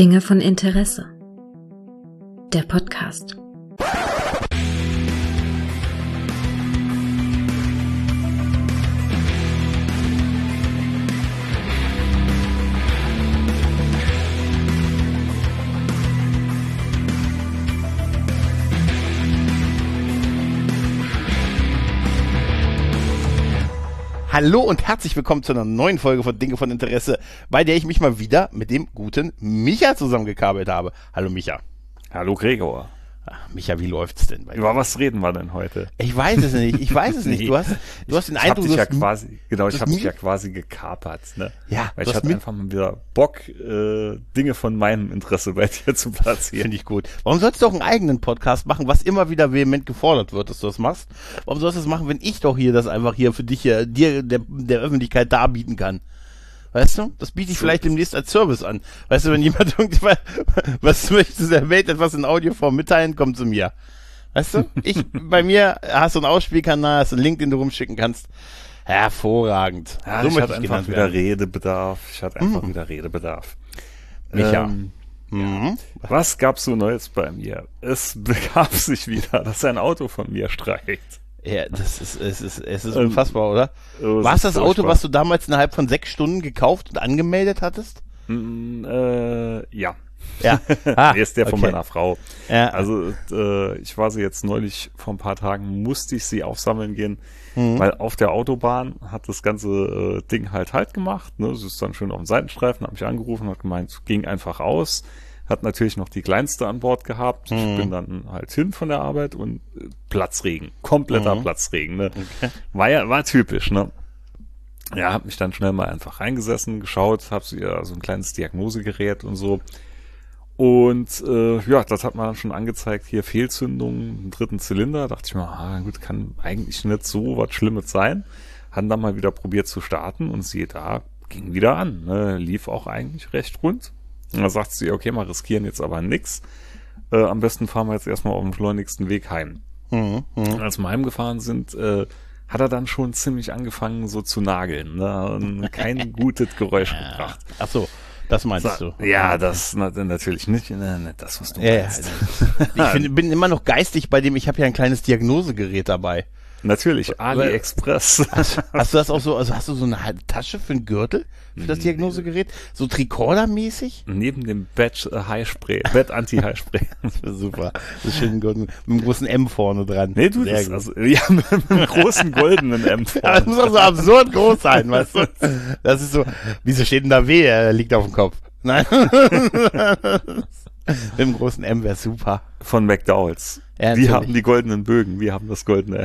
Dinge von Interesse. Der Podcast. Hallo und herzlich willkommen zu einer neuen Folge von Dinge von Interesse, bei der ich mich mal wieder mit dem guten Micha zusammengekabelt habe. Hallo Micha. Hallo Gregor. Ach, Micha, wie läuft's denn bei dir? Über was reden wir denn heute? Ich weiß es nicht. Nee. Du hast den Eindruck, ich habe dich ja quasi gekapert, ne? Ja, weil ich hatte einfach mal wieder Bock, Dinge von meinem Interesse bei dir zu platzieren. Finde ich gut. Warum sollst du auch einen eigenen Podcast machen, was immer wieder vehement gefordert wird, dass du das machst? Warum sollst du das machen, wenn ich doch hier das einfach hier für dich dir der Öffentlichkeit darbieten kann? Weißt du? Das biete ich vielleicht demnächst als Service an. Weißt du, wenn jemand was möchtest der Welt etwas in Audioform mitteilen, komm zu mir. Weißt du? Bei mir hast du einen Ausspielkanal, hast einen Link, den du rumschicken kannst. Hervorragend. Ja, ich hatte einfach wieder Redebedarf. Micha. Ja. Was gab's so Neues bei mir? Es begab sich wieder, dass ein Auto von mir streikt. Ja, es ist unfassbar, oder? War es das Auto, was du damals innerhalb von 6 Stunden gekauft und angemeldet hattest? Ja. Ja. Der ist der von okay. meiner Frau. Ja. Also ich war sie jetzt neulich, vor ein paar Tagen musste ich sie aufsammeln gehen, weil auf der Autobahn hat das ganze Ding halt gemacht. Ne? Sie ist dann schön auf dem Seitenstreifen, hat mich angerufen, hat gemeint, ging einfach aus. Hat natürlich noch die kleinste an Bord gehabt. Ich bin dann halt hin von der Arbeit und Platzregen. Kompletter Platzregen. Ne? Okay. War typisch, ne? Ja, hab mich dann schnell mal einfach reingesessen, geschaut, hab so ein kleines Diagnosegerät und so. Und das hat man dann schon angezeigt, hier Fehlzündung, einen 3. Zylinder. Dachte ich mir, gut, kann eigentlich nicht so was Schlimmes sein. Haben dann mal wieder probiert zu starten und siehe da, ging wieder an. Ne? Lief auch eigentlich recht rund. Und da sagt sie, okay, mal riskieren jetzt aber nix. Am besten fahren wir jetzt erstmal auf dem schleunigsten Weg heim. Als wir heimgefahren sind, hat er dann schon ziemlich angefangen so zu nageln. Ne? Und kein gutes Geräusch gebracht. Ach so, das meinst du? Ja, das natürlich nicht. Nicht das, was du meinst. Ich bin immer noch geistig bei dem, ich habe ja ein kleines Diagnosegerät dabei. Natürlich, AliExpress. Hast du das auch so, also hast du so eine Tasche für einen Gürtel für das Diagnosegerät? So Tricorder-mäßig? Neben dem Bett Anti-High-Spray. Super. Das ist schön mit einem großen M vorne dran. Nee, du, das, also, ja, mit einem großen goldenen M vorne. Ja, das muss auch so absurd groß sein, weißt du? Das ist so, wieso steht denn da W? Er liegt auf dem Kopf. Nein. Mit dem großen M wäre super. Von McDowell's. Ja, wir haben die goldenen Bögen, wir haben das goldene.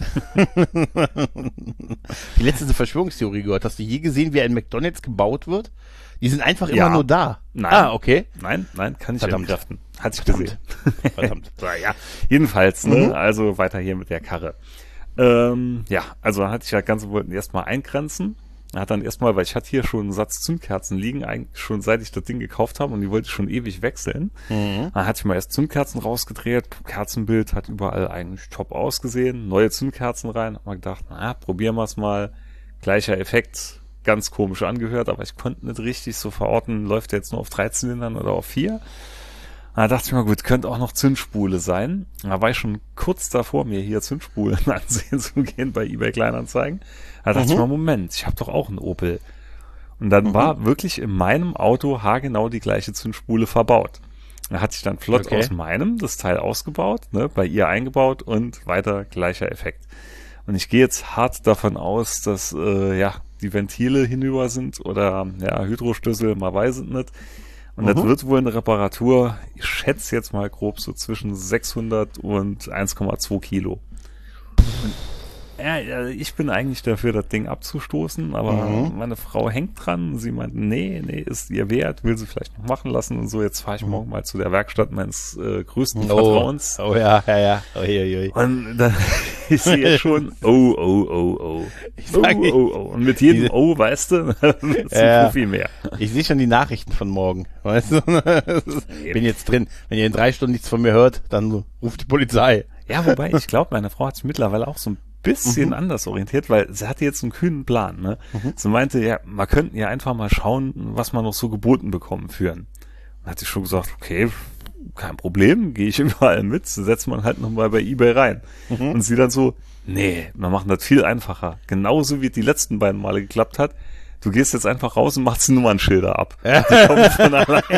Die letzte Verschwörungstheorie gehört. Hast du je gesehen, wie ein McDonald's gebaut wird? Die sind einfach immer nur da. Nein. Okay. Nein, kann ich Verdammt. entkräften. Hatte ich gesehen. Verdammt. So, ja. Jedenfalls, ne? Also weiter hier mit der Karre. Also hatte ich ja ganz, wollten erstmal eingrenzen. Hat dann erstmal, weil ich hatte hier schon einen Satz Zündkerzen liegen, eigentlich schon seit ich das Ding gekauft habe und die wollte ich schon ewig wechseln. Dann hatte ich mal erst Zündkerzen rausgedreht, Kerzenbild hat überall eigentlich top ausgesehen, neue Zündkerzen rein, hab mal gedacht, probieren wir es mal, gleicher Effekt, ganz komisch angehört, aber ich konnte nicht richtig so verorten, läuft der jetzt nur auf 3 Zylindern oder auf 4. Da dachte ich mal, gut, könnte auch noch Zündspule sein. Da war ich schon kurz davor, mir hier Zündspulen ansehen zu gehen bei eBay Kleinanzeigen. Da dachte ich mal, Moment, ich habe doch auch einen Opel. Und dann war wirklich in meinem Auto haargenau die gleiche Zündspule verbaut. Da hatte ich dann flott aus meinem das Teil ausgebaut, ne, bei ihr eingebaut und weiter gleicher Effekt. Und ich gehe jetzt hart davon aus, dass die Ventile hinüber sind oder Hydrostößel, man weiß es nicht. Und das wird wohl eine Reparatur, ich schätze jetzt mal grob so zwischen 600 und 1,2 Kilo. Und, ich bin eigentlich dafür, das Ding abzustoßen, aber meine Frau hängt dran. Sie meint, nee, ist ihr wert, will sie vielleicht noch machen lassen und so. Jetzt fahre ich morgen mal zu der Werkstatt meines größten Vertrauens. Oh ja. Oi. Und dann ist sie jetzt schon, oh. Und mit jedem weißt du, wird es viel mehr. Ich sehe schon die Nachrichten von morgen, weißt du? Bin jetzt drin. Wenn ihr in 3 Stunden nichts von mir hört, dann ruft die Polizei. Ja, wobei, ich glaube, meine Frau hat sich mittlerweile auch so ein bisschen anders orientiert, weil sie hatte jetzt einen kühnen Plan. Ne? Sie meinte, man könnte ja einfach mal schauen, was man noch so geboten bekommen führen. Dann hatte ich schon gesagt, okay, kein Problem, gehe ich überall mit, setzt man halt nochmal bei eBay rein. Und sie dann so, nee, wir machen das viel einfacher. Genauso wie es die letzten beiden Male geklappt hat. Du gehst jetzt einfach raus und machst die Nummernschilder ab. Die kommen von alleine.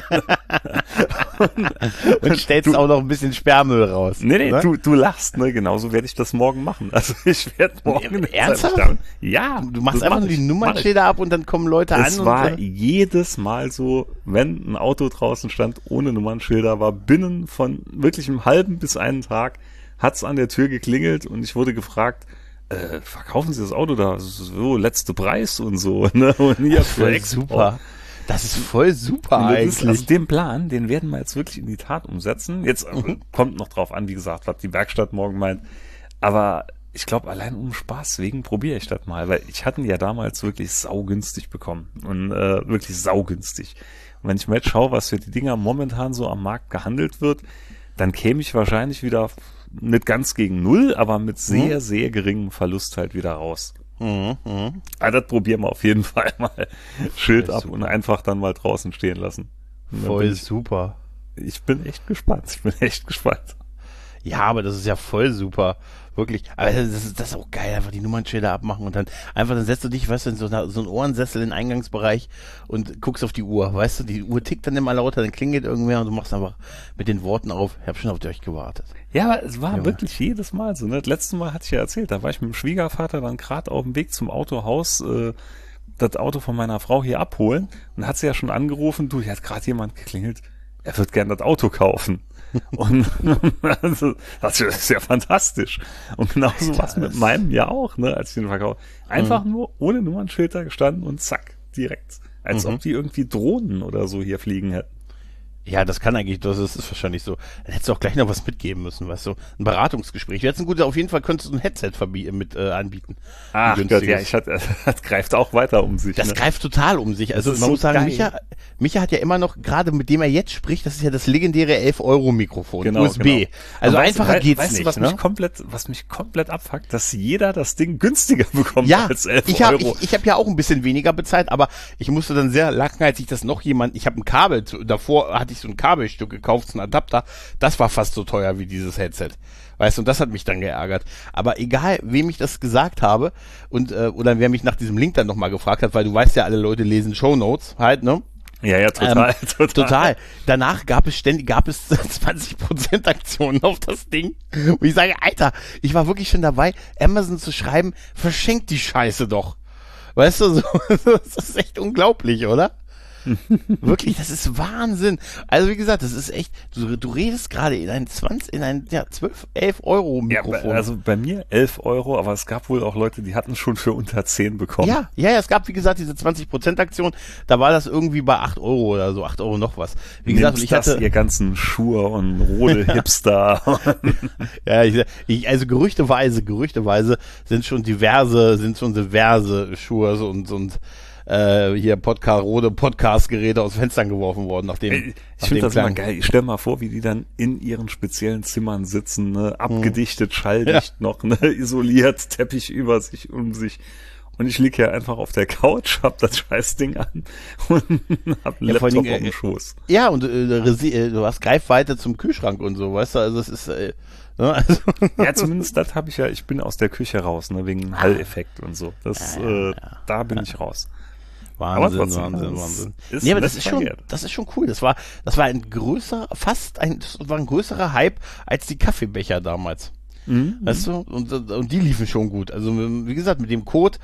Und stellst auch noch ein bisschen Sperrmüll raus. Nee, du lachst, ne? Genauso werde ich das morgen machen. Also ich werde morgen... Ernsthaft? Ja. Du machst einfach nur die Nummernschilder ab und dann kommen Leute an. Es war jedes Mal so, wenn ein Auto draußen stand ohne Nummernschilder, war binnen von wirklich einem halben bis einen Tag, hat's an der Tür geklingelt und ich wurde gefragt, verkaufen Sie das Auto da? So, letzte Preis und so, ne? Und hier voll super. Das ist voll super eigentlich. Also den Plan, den werden wir jetzt wirklich in die Tat umsetzen. Jetzt kommt noch drauf an, wie gesagt, was die Werkstatt morgen meint. Aber ich glaube, allein um Spaß wegen probiere ich das mal, weil ich hatte ihn ja damals wirklich saugünstig bekommen. Und wirklich saugünstig. Und wenn ich mir jetzt schaue, was für die Dinger momentan so am Markt gehandelt wird, dann käme ich wahrscheinlich wieder nicht ganz gegen null, aber mit sehr, sehr geringem Verlust halt wieder raus. Also das probieren wir auf jeden Fall mal. Schild ab und einfach dann mal draußen stehen lassen. Voll super. Ich bin echt gespannt. Ja, aber das ist ja voll super. Wirklich. Aber das ist auch geil, einfach die Nummernschilder abmachen und dann setzt du dich, weißt du, in so einen Ohrensessel in den Eingangsbereich und guckst auf die Uhr. Weißt du, die Uhr tickt dann immer lauter, dann klingelt irgendwer und du machst einfach mit den Worten auf, ich hab schon auf euch gewartet. Ja, aber es war wirklich jedes Mal so. Ne? Das letzte Mal hatte ich ja erzählt, da war ich mit dem Schwiegervater dann gerade auf dem Weg zum Autohaus, das Auto von meiner Frau hier abholen und hat sie ja schon angerufen, du, hier hat gerade jemand geklingelt, er wird gern das Auto kaufen. Und also, das ist ja fantastisch. Und genauso war es mit meinem ja auch, ne, als ich den verkauft. Einfach nur ohne Nummernschilder gestanden und zack, direkt. Als ob die irgendwie Drohnen oder so hier fliegen hätten. Ja, das kann eigentlich, das ist wahrscheinlich so. Dann hättest du auch gleich noch was mitgeben müssen, weißt du? Ein Beratungsgespräch. Jetzt ein guter, auf jeden Fall könntest du ein Headset mit anbieten. Ach Gott, ja, das greift auch weiter um sich. Das greift total um sich. Also man muss sagen, Micha hat ja immer noch, gerade mit dem er jetzt spricht, das ist ja das legendäre 11-Euro-Mikrofon, genau, USB. Genau. Also einfacher geht's weißt nicht. Du, was mich komplett abfuckt, dass jeder das Ding günstiger bekommt als 11 Euro. Ich hab ja auch ein bisschen weniger bezahlt, aber ich musste dann sehr lachen, als ich das ich habe ein Kabel, davor hatte ich so ein Kabelstück gekauft, so ein Adapter, das war fast so teuer wie dieses Headset. Weißt du, und das hat mich dann geärgert. Aber egal, wem ich das gesagt habe und oder wer mich nach diesem Link dann nochmal gefragt hat, weil du weißt ja, alle Leute lesen Shownotes halt, ne? Ja, total. Danach gab es 20% Aktionen auf das Ding. Und ich sage, Alter, ich war wirklich schon dabei, Amazon zu schreiben, verschenkt die Scheiße doch. Weißt du, so, das ist echt unglaublich, oder? Wirklich, das ist Wahnsinn. Also wie gesagt, das ist echt, du redest gerade in ein 12, 11 Euro Mikrofon. Ja, also bei mir 11 Euro, aber es gab wohl auch Leute, die hatten schon für unter 10 bekommen. Ja, es gab, wie gesagt, diese 20% Aktion, da war das irgendwie bei 8 Euro oder so, 8 Euro noch was. Wie gesagt, und ich hatte ihr ganzen Schur und Rode Hipster. Ja, also gerüchteweise sind schon diverse Schurs und hier Podcast-Geräte aus Fenstern geworfen worden, nachdem ich finde das immer geil. Ich stell mal vor, wie die dann in ihren speziellen Zimmern sitzen, ne? Abgedichtet, schalldicht noch, ne? Isoliert, Teppich über sich, um sich. Und ich lieg ja einfach auf der Couch, hab das Scheißding an und hab einen Laptop auf dem Schoß. Ja, und du hast Greifweite zum Kühlschrank und so, weißt du, also es ist ne? Also ja, zumindest das habe ich ja, ich bin aus der Küche raus, ne, wegen Halleffekt und so. Das da bin ich raus. Wahnsinn. Nee, aber das ist schon cool. Das war ein größerer Hype als die Kaffeebecher damals. Weißt du? Und die liefen schon gut. Also, wie gesagt, mit dem Code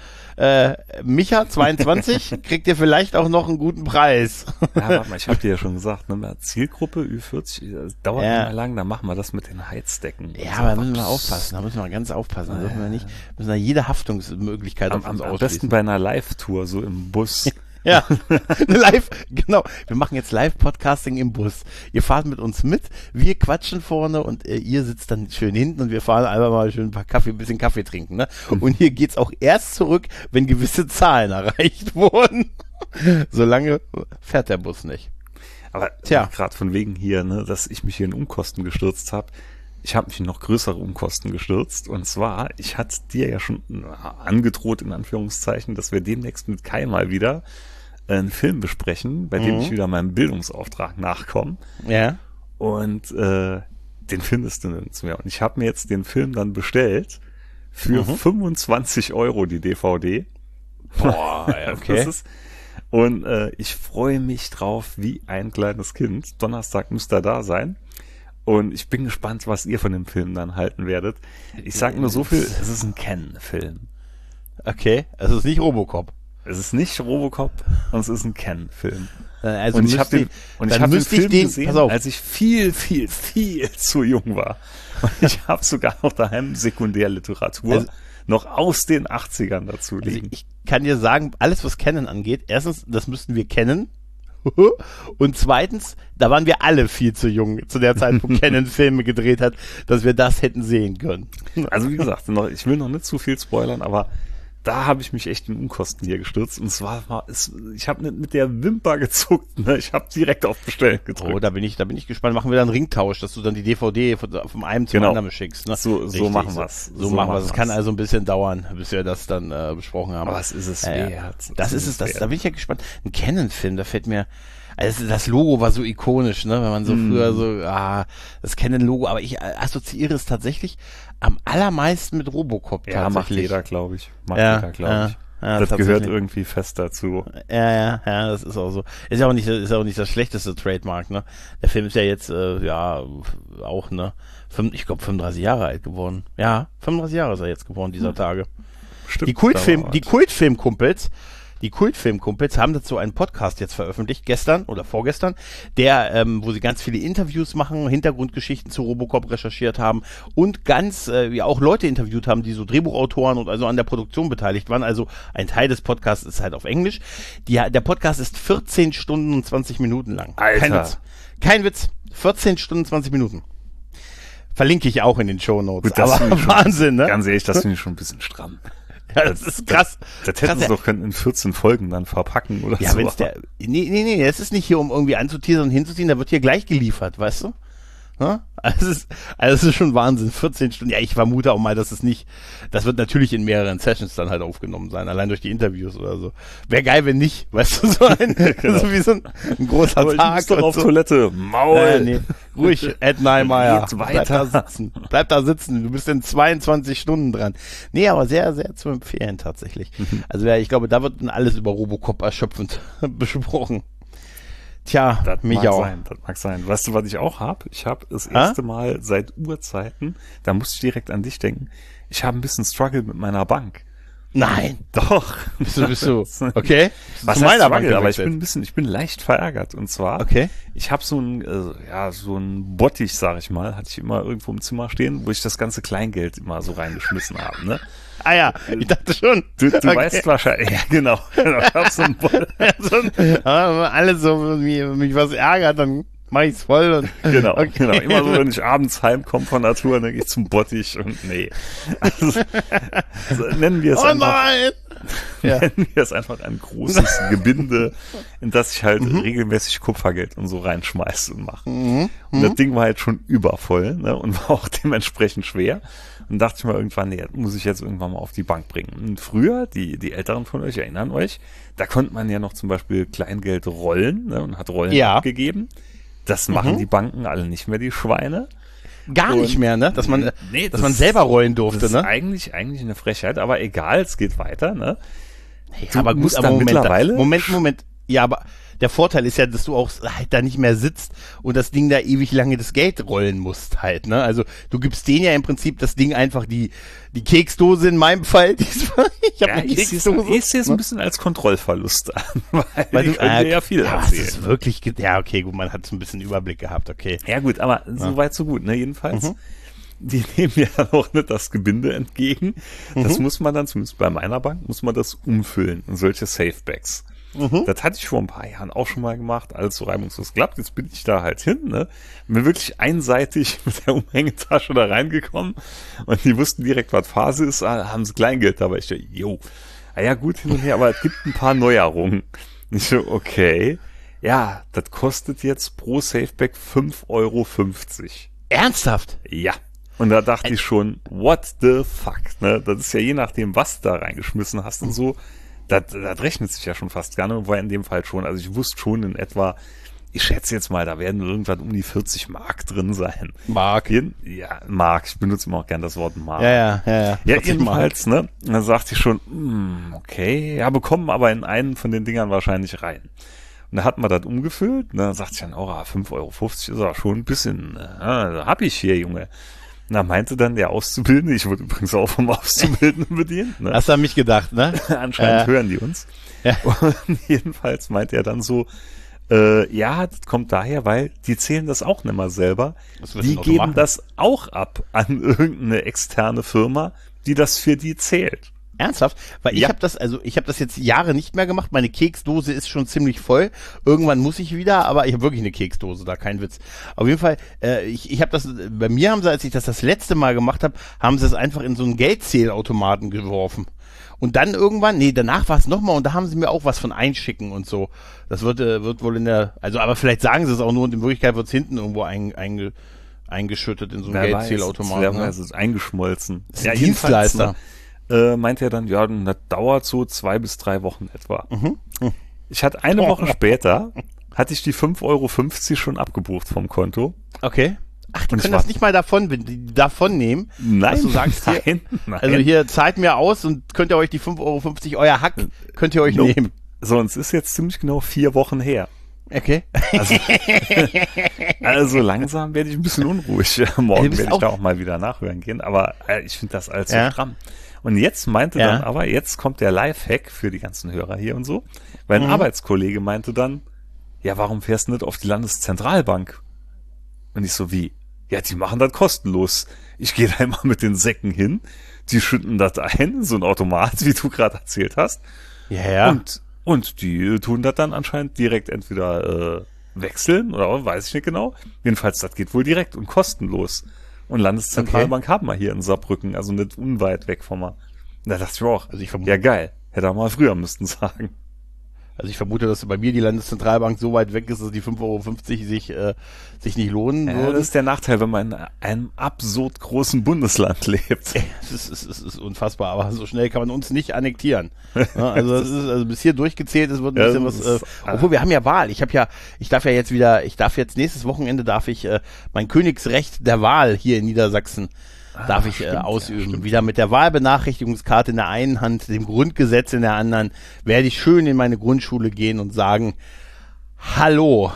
Micha22 kriegt ihr vielleicht auch noch einen guten Preis. Ja, warte mal, ich habe dir ja schon gesagt, ne, Zielgruppe Ü40, das dauert nicht mehr lang, dann machen wir das mit den Heizdecken. Ja, aber da müssen wir aufpassen, da müssen wir ganz aufpassen. Da dürfen wir nicht, müssen wir jede Haftungsmöglichkeit auf uns ausschließen. Am besten bei einer Live-Tour, so im Bus. Ja, genau. Wir machen jetzt Live-Podcasting im Bus. Ihr fahrt mit uns mit, wir quatschen vorne und ihr sitzt dann schön hinten und wir fahren einfach mal schön ein bisschen Kaffee trinken, ne? Und hier geht's auch erst zurück, wenn gewisse Zahlen erreicht wurden. Solange fährt der Bus nicht. Aber gerade von wegen hier, ne, dass ich mich hier in Unkosten gestürzt habe. Ich habe mich in noch größere Unkosten gestürzt. Und zwar, ich hatte dir ja schon angedroht, in Anführungszeichen, dass wir demnächst mit Kai mal wieder einen Film besprechen, bei dem ich wieder meinem Bildungsauftrag nachkomme. Ja. Und den findest du nirgends mehr. Und ich habe mir jetzt den Film dann bestellt für 25 € die DVD. Boah, ja, okay. Und ich freue mich drauf wie ein kleines Kind. Donnerstag müsst ihr da sein. Und ich bin gespannt, was ihr von dem Film dann halten werdet. Ich sag nur so viel, es ist ein Ken-Film. Okay, also es ist nicht Robocop. Es ist nicht Robocop und es ist ein Ken-Film. Also und ich habe den Film gesehen, pass auf. als ich viel zu jung war. Und ich habe sogar noch daheim Sekundärliteratur noch aus den 80ern dazu liegen. Also ich kann dir sagen, alles was Kennen angeht, erstens, das müssten wir kennen. Und zweitens, da waren wir alle viel zu jung zu der Zeit, wo Kennen Filme gedreht hat, dass wir das hätten sehen können. Also wie gesagt, ich will noch nicht zu viel spoilern, aber da habe ich mich echt in Unkosten hier gestürzt. Und zwar ich habe nicht mit der Wimper gezuckt, ne? Ich habe direkt auf Bestellen gedrückt. Oh, da bin ich gespannt. Machen wir dann einen Ringtausch, dass du dann die DVD vom einen zum anderen schickst. Ne? So machen wir's. So machen wir es. Es kann also ein bisschen dauern, bis wir das dann besprochen haben. Aber es ist es wert. Das ist es. Da bin ich ja gespannt. Ein Canon-Film, da fällt mir... Also das Logo war so ikonisch, ne? Wenn man so früher so, das Canon-Logo, aber ich assoziiere es tatsächlich am allermeisten mit Robocop tatsächlich. Ja, macht jeder, glaube ich. Ja, das gehört irgendwie fest dazu. Ja, das ist auch so. Ist ja auch nicht das schlechteste Trademark, ne? Der Film ist ja jetzt, auch, ne? Ich glaube 35 Jahre alt geworden. Ja, 35 Jahre ist er jetzt geworden dieser Tage. Stimmt. Die Kultfilmkumpels haben dazu einen Podcast jetzt veröffentlicht, gestern oder vorgestern, der, wo sie ganz viele Interviews machen, Hintergrundgeschichten zu Robocop recherchiert haben und ganz, auch Leute interviewt haben, die so Drehbuchautoren und also an der Produktion beteiligt waren. Also ein Teil des Podcasts ist halt auf Englisch. Der Podcast ist 14 Stunden und 20 Minuten lang. Alter. Kein Witz. 14 Stunden, 20 Minuten. Verlinke ich auch in den Shownotes. Gut, das aber Wahnsinn, ne? Ganz ehrlich, das finde ich schon ein bisschen stramm. Ja, das ist krass. Das hätten sie doch können in 14 Folgen dann verpacken oder so. Ja, wenn's nee, es ist nicht hier, um irgendwie anzuteasern und hinzuziehen, da wird hier gleich geliefert, weißt du? Ja? Also es ist schon Wahnsinn, 14 Stunden. Ja, ich vermute auch mal, das wird natürlich in mehreren Sessions dann halt aufgenommen sein, allein durch die Interviews oder so. Wäre geil, wenn nicht, weißt du, so so wie so ein großer aber Tag. Ich muss doch auf Toilette. Maul. Nee. Ruhig, Ed Neymar. Weiter. Bleib da sitzen. Du bist in 22 Stunden dran. Nee, aber sehr, sehr zu empfehlen tatsächlich. Also ich glaube, da wird dann alles über Robocop erschöpfend besprochen. Tja, das mich mag auch. Das mag sein. Weißt du, was ich auch habe? Ich habe das erste Mal seit Urzeiten, da musste ich direkt an dich denken, ich habe ein bisschen Struggle mit meiner Bank. Nein. Doch. Bist du, okay? Was zu meiner Bank aber ich bin leicht verärgert. Und zwar, okay. Ich habe so ein Bottich, sag ich mal, hatte ich immer irgendwo im Zimmer stehen, wo ich das ganze Kleingeld immer so reingeschmissen habe, ne? Ah ja, ich dachte schon. Du okay. Weißt wahrscheinlich, ja genau. Ich hab so ein alles so, wenn mich was ärgert, dann mach ich's voll. Und genau. Immer so, wenn ich abends heimkomme von der Tour, dann gehe ich zum Bottich und nee. Also, nennen wir es einfach ein großes Gebinde, in das ich halt regelmäßig Kupfergeld und so reinschmeiße und mache. Und das Ding war halt schon übervoll, ne, und war auch dementsprechend schwer. Und dachte ich mal irgendwann, nee, das muss ich jetzt irgendwann mal auf die Bank bringen. Und früher, die Älteren von euch erinnern euch, da konnte man ja noch zum Beispiel Kleingeld rollen, ne, und hat Rollen abgegeben. Das machen die Banken alle nicht mehr, die Schweine. Gar nicht mehr, ne? Dass man selber rollen durfte, das ne? Das ist eigentlich eine Frechheit, aber egal, es geht weiter, ne? Ja, aber gut, aber Moment. Ja, aber der Vorteil ist ja, dass du auch halt da nicht mehr sitzt und das Ding da ewig lange das Geld rollen musst halt, ne? Also du gibst denen ja im Prinzip das Ding einfach die Keksdose in meinem Fall. Ich habe eine Keksdose. Ich sehe es ein bisschen als Kontrollverlust an, weil die können dir ja viel erzählen. Das ist wirklich, ja okay, gut, man hat so ein bisschen Überblick gehabt, okay. Ja gut, aber so weit so gut, ne? Jedenfalls. Die nehmen ja auch nicht das Gebinde entgegen. Das muss man dann, zumindest bei meiner Bank, muss man das umfüllen in solche Safebacks. Das hatte ich vor ein paar Jahren auch schon mal gemacht, alles so reibungslos klappt. Jetzt bin ich da halt hin, ne? Bin wirklich einseitig mit der Umhängetasche da reingekommen und die wussten direkt, was Phase ist, haben sie Kleingeld dabei. Ich dachte, ja gut, hin und her, aber es gibt ein paar Neuerungen. Ich so, okay, ja, das kostet jetzt pro Safeback 5,50 €. Ernsthaft? Ja. Und da dachte ich schon, what the fuck, ne? Das ist ja je nachdem, was du da reingeschmissen hast und so, Das rechnet sich ja schon fast gar nicht, war in dem Fall schon. Also ich wusste schon in etwa, ich schätze jetzt mal, da werden irgendwann um die 40 Mark drin sein. Mark. Ja, Mark. Ich benutze immer auch gern das Wort Mark. Ja. Ja, jedenfalls, ne? Dann sagte ich schon, okay, ja, bekommen aber in einen von den Dingern wahrscheinlich rein. Und da hat man das umgefüllt. Und dann sagte ich dann, 5,50 Euro ist aber schon ein bisschen, hab ich hier, Junge. Und da meinte dann der Auszubildende, ich wurde übrigens auch vom Auszubildenden bedient. Ne? Hast du an mich gedacht, ne? Anscheinend hören die uns. Ja. Und jedenfalls meinte er dann so, ja, das kommt daher, weil die zählen das auch nicht mal selber. Die geben das auch ab an irgendeine externe Firma, die das für die zählt. Ernsthaft? Weil ich habe das jetzt Jahre nicht mehr gemacht. Meine Keksdose ist schon ziemlich voll. Irgendwann muss ich wieder, aber ich habe wirklich eine Keksdose, da kein Witz. Auf jeden Fall, ich habe das, bei mir haben sie, als ich das letzte Mal gemacht habe, haben sie es einfach in so einen Geldzählautomaten geworfen. Und dann irgendwann, danach war es nochmal und da haben sie mir auch was von einschicken und so. Das wird wohl aber vielleicht sagen sie es auch nur und in Wirklichkeit wird es hinten irgendwo eingeschüttet in so einen Geldzählautomaten. Es ist eingeschmolzen. Das ist ein Dienstleister. Meinte er dann, ja, das dauert so 2 bis 3 Wochen etwa. Ich hatte eine Woche später, hatte ich die 5,50 Euro schon abgebucht vom Konto. Okay. Ach, die können das nicht mal davon nehmen? Nein, dass du sagst, nein. Also hier, zahlt mir aus und könnt ihr euch die 5,50 Euro, euer Hack, könnt ihr euch nehmen. So, und es ist jetzt ziemlich genau 4 Wochen her. Okay. Also langsam werde ich ein bisschen unruhig. Morgen werde ich da auch mal wieder nachhören gehen, aber ich finde das alles so stramm. Und jetzt meinte dann aber, jetzt kommt der Lifehack für die ganzen Hörer hier und so, weil ein Arbeitskollege meinte dann, ja, warum fährst du nicht auf die Landeszentralbank? Und ich so, wie? Ja, die machen das kostenlos. Ich gehe da immer mit den Säcken hin, die schütten das ein, so ein Automat, wie du gerade erzählt hast. Ja. Und die tun das dann anscheinend direkt entweder wechseln oder weiß ich nicht genau. Jedenfalls, das geht wohl direkt und kostenlos. Und Landeszentralbank haben wir hier in Saarbrücken, also nicht unweit weg von mir. Da dachte ich mir auch, ja geil, hätte er mal früher müssten sagen. Also ich vermute, dass bei mir die Landeszentralbank so weit weg ist, dass die 5,50 Euro sich nicht lohnen würde. Das ist der Nachteil, wenn man in einem absurd großen Bundesland lebt. Es ist unfassbar, aber so schnell kann man uns nicht annektieren. Ja, also bis hier durchgezählt, es wird ein bisschen was. Obwohl wir haben ja Wahl. Ich darf jetzt nächstes Wochenende mein Königsrecht der Wahl hier in Niedersachsen ausüben. Ja, wieder mit der Wahlbenachrichtigungskarte in der einen Hand, dem Grundgesetz in der anderen, werde ich schön in meine Grundschule gehen und sagen, hallo.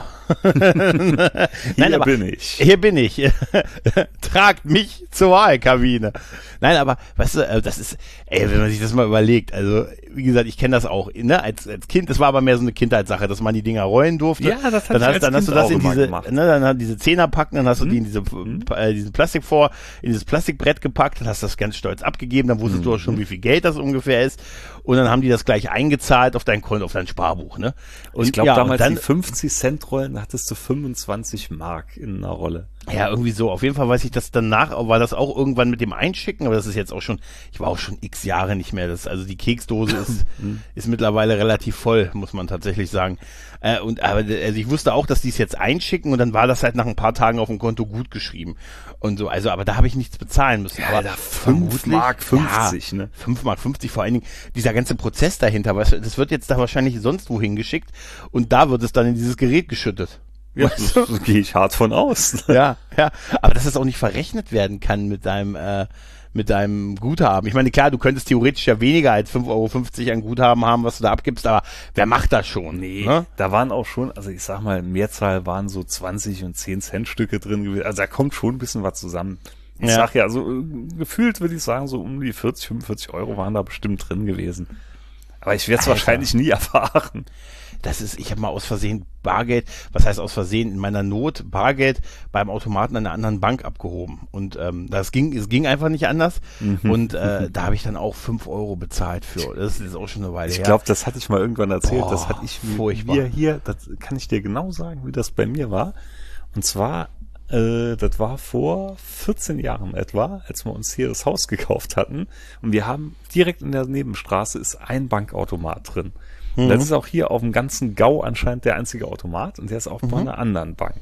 Hier bin ich. Tragt mich zur Wahlkabine. Nein, aber weißt du, das ist, wenn man sich das mal überlegt, also wie gesagt, ich kenne das auch, ne, als Kind, das war aber mehr so eine Kindheitssache, dass man die Dinger rollen durfte. Ja, das hat dann hast du das in diese, ne, dann hat diese Zehner packen, dann hast du die in dieses Plastikbrett gepackt, dann hast du das ganz stolz abgegeben, dann wusstest du auch schon, wie viel Geld das ungefähr ist, und dann haben die das gleich eingezahlt auf dein Konto, auf dein Sparbuch, ne? Und ich glaube damals die 50-Cent-Rollen, da hattest du 25 Mark in einer Rolle. Ja, irgendwie so. Auf jeden Fall weiß ich, dass danach war das auch irgendwann mit dem Einschicken, aber das ist jetzt auch schon, ich war auch schon x Jahre nicht mehr. Also die Keksdose ist mittlerweile relativ voll, muss man tatsächlich sagen. Aber ich wusste auch, dass die es jetzt einschicken und dann war das halt nach ein paar Tagen auf dem Konto gut geschrieben. Und so, also, aber da habe ich nichts bezahlen müssen. Ja, aber 5,50 Mark, ne? 5,50 Mark, vor allen Dingen dieser ganze Prozess dahinter, weißt du, das wird jetzt da wahrscheinlich sonst wohin geschickt und da wird es dann in dieses Gerät geschüttet. Ja, da gehe ich hart von aus. Ja, aber dass das auch nicht verrechnet werden kann mit deinem Guthaben. Ich meine, klar, du könntest theoretisch ja weniger als 5,50 Euro an Guthaben haben, was du da abgibst, aber wer macht das schon? Nee, ne? Da waren auch schon, also ich sag mal, Mehrzahl waren so 20 und 10 Cent Stücke drin gewesen. Also da kommt schon ein bisschen was zusammen. Ich sag ja, also gefühlt würde ich sagen, so um die 40, 45 Euro waren da bestimmt drin gewesen. Aber ich werde es wahrscheinlich nie erfahren. Ich habe mal aus Versehen Bargeld, was heißt aus Versehen, in meiner Not Bargeld beim Automaten an einer anderen Bank abgehoben. Und es ging einfach nicht anders. Und da habe ich dann auch 5 Euro bezahlt für. Das ist auch schon eine Weile her. Ich glaube, das hatte ich mal irgendwann erzählt. Boah, das hatte ich mir hier, das kann ich dir genau sagen, wie das bei mir war. Und zwar, das war vor 14 Jahren etwa, als wir uns hier das Haus gekauft hatten. Und wir haben direkt in der Nebenstraße ist ein Bankautomat drin. Das ist auch hier auf dem ganzen Gau anscheinend der einzige Automat und der ist auch bei einer anderen Bank.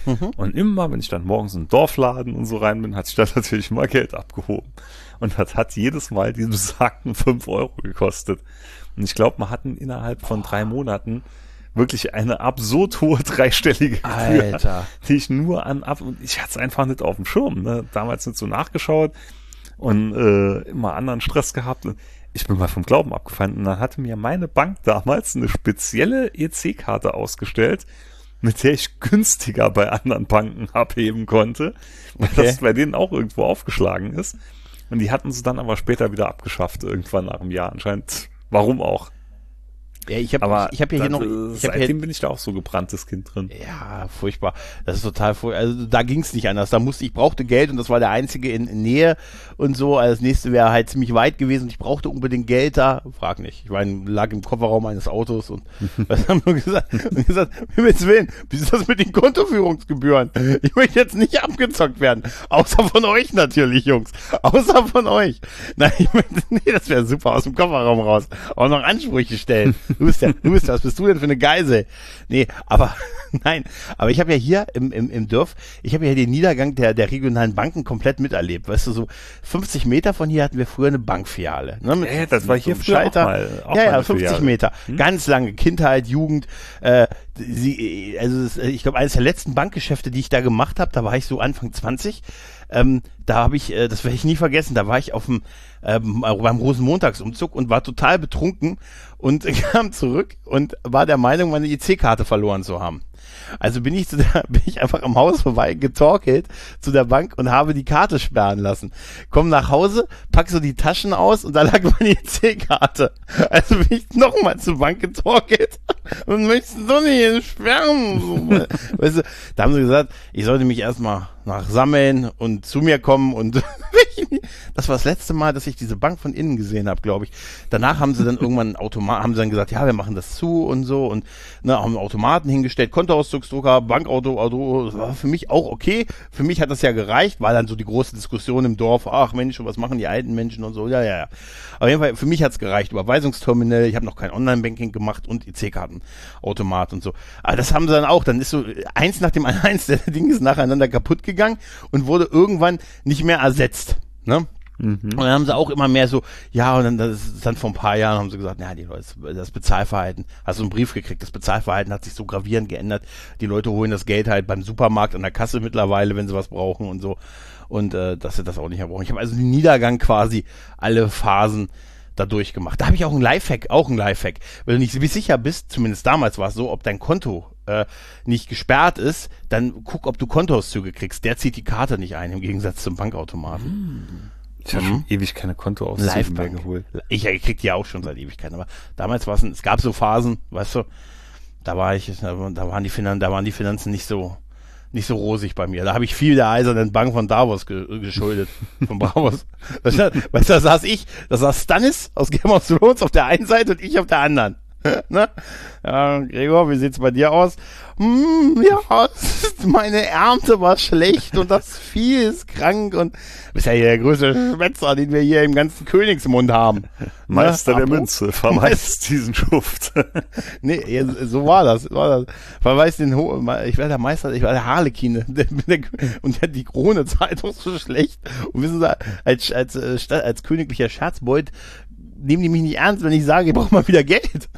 Und immer, wenn ich dann morgens in den Dorfladen und so rein bin, hat sich da natürlich mal Geld abgehoben. Und das hat jedes Mal die besagten 5 Euro gekostet. Und ich glaube, man hatten innerhalb von 3 Monaten wirklich eine absurd hohe dreistellige Gebühr, Alter. die ich nur und ich hatte es einfach nicht auf dem Schirm, ne? Damals nicht so nachgeschaut und immer anderen Stress gehabt und ich bin mal vom Glauben abgefallen und dann hatte mir meine Bank damals eine spezielle EC-Karte ausgestellt, mit der ich günstiger bei anderen Banken abheben konnte, weil das bei denen auch irgendwo aufgeschlagen ist. Und die hatten sie dann aber später wieder abgeschafft, irgendwann nach einem Jahr anscheinend. Warum auch? Ja, ich hab ja hier noch, seitdem bin ich da auch so gebranntes Kind drin. Ja, furchtbar. Das ist total furchtbar. Also da ging's nicht anders. Ich brauchte Geld und das war der einzige in Nähe und so. Also das nächste wäre halt ziemlich weit gewesen und ich brauchte unbedingt Geld da. Frag nicht. Ich meine, lag im Kofferraum eines Autos und was haben wir gesagt? Und gesagt, Himmels Willen, wie ist das mit den Kontoführungsgebühren? Ich möchte jetzt nicht abgezockt werden. Außer von euch natürlich, Jungs. Außer von euch. Nein, das wäre super, aus dem Kofferraum raus. Auch noch Ansprüche stellen. Du bist ja, was bist du denn für eine Geisel? Nee, aber, nein, aber ich habe ja hier im Dorf, ich habe ja den Niedergang der regionalen Banken komplett miterlebt. Weißt du, so 50 Meter von hier hatten wir früher eine Bankfiliale. Ne, ja, das war hier früher auch mal 50 Filiale. Meter. Ganz lange Kindheit, Jugend, ich glaube, eines der letzten Bankgeschäfte, die ich da gemacht habe, da war ich so Anfang 20, da habe ich, das werde ich nie vergessen, da war ich beim Rosenmontagsumzug und war total betrunken und kam zurück und war der Meinung, meine EC-Karte verloren zu haben. Also bin ich einfach am Haus vorbei getorkelt zu der Bank und habe die Karte sperren lassen. Komm nach Hause, pack so die Taschen aus und da lag meine EC-Karte. Also bin ich nochmal zur Bank getorkelt und möchtest du nicht sperren? Weißt du, da haben sie gesagt, ich sollte mich erstmal nachsammeln und zu mir kommen und das war das letzte Mal, dass ich diese Bank von innen gesehen habe, glaube ich. Danach haben sie dann irgendwann haben sie dann gesagt, ja, wir machen das zu und so und haben Automaten hingestellt, Kontoauszugsdrucker, Bankauto, das war für mich auch okay. Für mich hat das ja gereicht, war dann so die große Diskussion im Dorf, ach Mensch, und was machen die alten Menschen und so, ja. Auf jeden Fall, für mich hat's gereicht, Überweisungsterminal, ich habe noch kein Online-Banking gemacht und EC-Kartenautomat und so. Aber das haben sie dann auch, dann ist so eins nach dem anderen, der Ding ist nacheinander kaputt gegangen und wurde irgendwann nicht mehr ersetzt. Ne? Und dann haben sie auch immer mehr so, ja, und dann vor ein paar Jahren haben sie gesagt, na, die Leute, das Bezahlverhalten, hast du einen Brief gekriegt, das Bezahlverhalten hat sich so gravierend geändert, die Leute holen das Geld halt beim Supermarkt an der Kasse mittlerweile, wenn sie was brauchen und so, und dass sie das auch nicht mehr brauchen. Ich habe also den Niedergang quasi alle Phasen da durchgemacht. Da habe ich auch einen Lifehack, wenn du nicht sicher bist, zumindest damals war es so, ob dein Konto nicht gesperrt ist, dann guck, ob du Kontoauszüge kriegst. Der zieht die Karte nicht ein, im Gegensatz zum Bankautomaten. Ich habe schon ewig keine Kontoauszüge mehr geholt. Ich krieg die auch schon seit Ewigkeiten, aber damals es gab so Phasen, weißt du, da waren die Finanzen nicht so rosig bei mir. Da habe ich viel der eisernen Bank von Davos geschuldet. Von Bravos. Weißt du, da saß Stannis aus Game of Thrones auf der einen Seite und ich auf der anderen. Ne? Ja, Gregor, wie sieht's bei dir aus? Ja, meine Ernte war schlecht und das Vieh ist krank und du bist ja hier der größte Schwätzer, den wir hier im ganzen Königsmund haben. Meister der Münze, verweist diesen Schuft. Nee, so war das. Verweist den ich war der Meister, ich war der Harlekin. Und die Krone zahlt doch so schlecht. Und wissen Sie, als königlicher Scherzbeut nehmen die mich nicht ernst, wenn ich sage, ich brauche mal wieder Geld.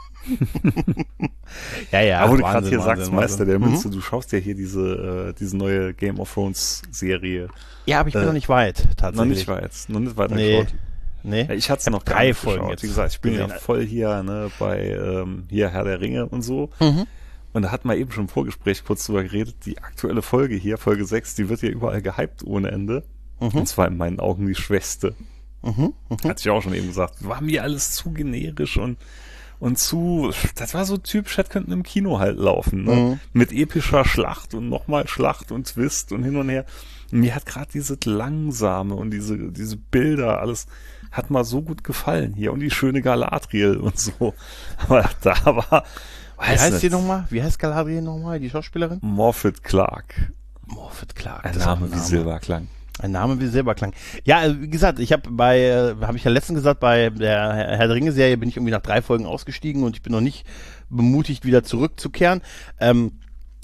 Ja. Aber wo du gerade hier sagst, Meister der Münze, du schaust ja hier diese neue Game of Thrones Serie. Ja, aber ich bin noch nicht weit, tatsächlich. Noch nicht weit geschaut. Nee. Ja, ich hatte noch 3 Folgen geschaut. jetzt. Wie gesagt, ich bin ja voll hier, ne, bei hier Herr der Ringe und so. Und da hatten wir eben schon im Vorgespräch kurz drüber geredet, die aktuelle Folge hier, Folge 6, die wird ja überall gehypt ohne Ende. Und zwar in meinen Augen die schwächste. Hatte ich auch schon eben gesagt. War mir alles zu generisch und zu, das war so typisch, das könnten im Kino halt laufen, ne? Mit epischer Schlacht und nochmal Schlacht und Twist und hin und her. Und mir hat gerade dieses Langsame und diese Bilder, alles hat mal so gut gefallen hier und die schöne Galadriel und so. Aber da war, Wie heißt Galadriel nochmal, die Schauspielerin? Morfydd Clark. Ein Name wie Silberklang. Ein Name wie Silberklang. Ja, wie gesagt, ich habe ich ja letztens gesagt, bei der Herr der Ringe-Serie bin ich irgendwie nach 3 Folgen ausgestiegen und ich bin noch nicht bemutigt, wieder zurückzukehren.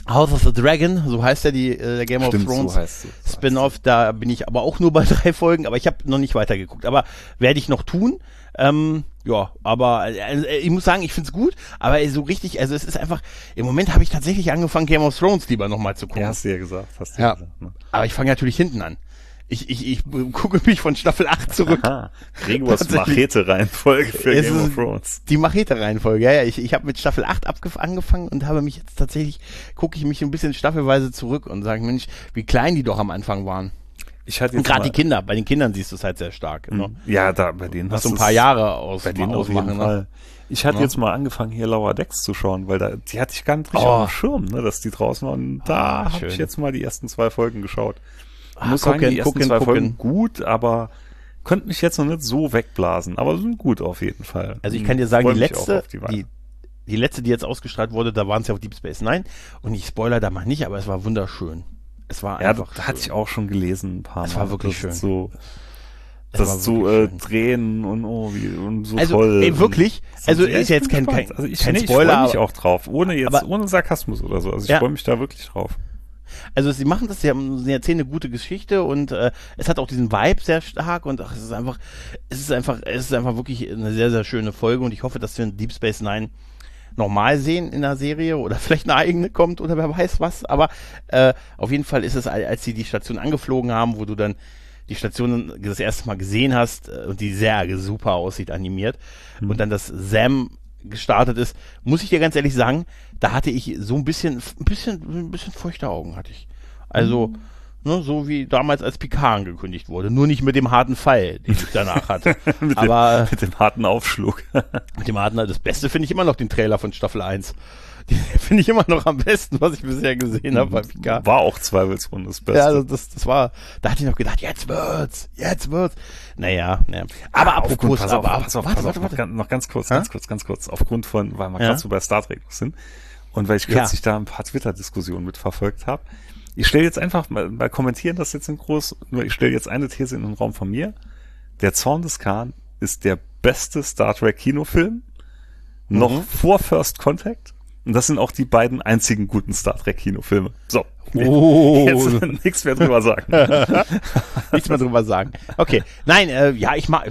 House of the Dragon, so heißt ja der Game Stimmt, of Thrones so heißt es. Spin-off, da bin ich aber auch nur bei 3 Folgen, aber ich habe noch nicht weitergeguckt, aber werde ich noch tun. Ja, aber ich muss sagen, ich find's gut, aber so richtig, also es ist einfach, im Moment habe ich tatsächlich angefangen, Game of Thrones lieber nochmal zu gucken. Ja, hast du ja gesagt. Ne? Aber ich fange natürlich hinten an. Ich gucke mich von Staffel 8 zurück. Aha, Gregors Machete-Reihenfolge für Game of Thrones. Die Machete-Reihenfolge, ja. Ich habe mit Staffel 8 angefangen und habe mich jetzt tatsächlich, gucke ich mich ein bisschen staffelweise zurück und sage, Mensch, wie klein die doch am Anfang waren. Und gerade die Kinder, bei den Kindern siehst du es halt sehr stark. Ne? Ja, bei denen hast du ein paar Jahre bei denen ausmachen. Auf jeden Fall. Ich hatte jetzt mal angefangen, hier Lower Decks zu schauen, weil die hatte ich gar nicht richtig auf dem Schirm, ne, dass die draußen waren. Da habe ich jetzt mal die ersten 2 Folgen geschaut. Ich muss sagen, die ersten 2 Folgen gut, aber könnte mich jetzt noch nicht so wegblasen. Aber sind gut auf jeden Fall. Also ich kann dir sagen, die letzte, die jetzt ausgestrahlt wurde, da waren es ja auf Deep Space Nine. Und ich spoiler da mal nicht, aber es war wunderschön. Es war einfach da hatte ich auch schon gelesen ein paar Mal. Es war wirklich schön. Drehen und so also, toll. Ey, wirklich? Also ist ja jetzt kein Spoiler. Ich Spoiler. freue mich auch drauf, ohne Sarkasmus oder so. Also ich freue mich da wirklich drauf. Also sie machen das, sie erzählen eine gute Geschichte und es hat auch diesen Vibe sehr stark und es ist einfach wirklich eine sehr, sehr schöne Folge und ich hoffe, dass wir in Deep Space Nine normal sehen in der Serie oder vielleicht eine eigene kommt oder wer weiß was, aber auf jeden Fall ist es, als sie die Station angeflogen haben, wo du dann die Station das erste Mal gesehen hast und die sehr super aussieht, animiert und dann das Sam gestartet ist, muss ich dir ganz ehrlich sagen, da hatte ich so ein bisschen feuchte Augen hatte ich. Also, ne, so wie damals als Picard angekündigt wurde, nur nicht mit dem harten Pfeil, den ich danach hatte. mit dem harten Aufschlug. Das Beste finde ich immer noch den Trailer von Staffel 1. Den finde ich immer noch am besten, was ich bisher gesehen habe bei Picard. War auch zweifelsohne das Beste. Ja, das war, da hatte ich noch gedacht, jetzt wird's. Naja. Aber apropos, pass auf, noch ganz kurz. Aufgrund von, weil wir gerade so bei Star Trek sind und weil ich kürzlich da ein paar Twitter-Diskussionen mitverfolgt habe. Ich stelle jetzt einfach mal kommentieren das jetzt in groß, nur ich stelle jetzt eine These in den Raum von mir. Der Zorn des Khan ist der beste Star Trek Kinofilm, noch vor First Contact. Und das sind auch die beiden einzigen guten Star Trek Kinofilme. So. Jetzt nichts mehr drüber sagen. Nichts mehr drüber sagen. Okay. Nein, ich mag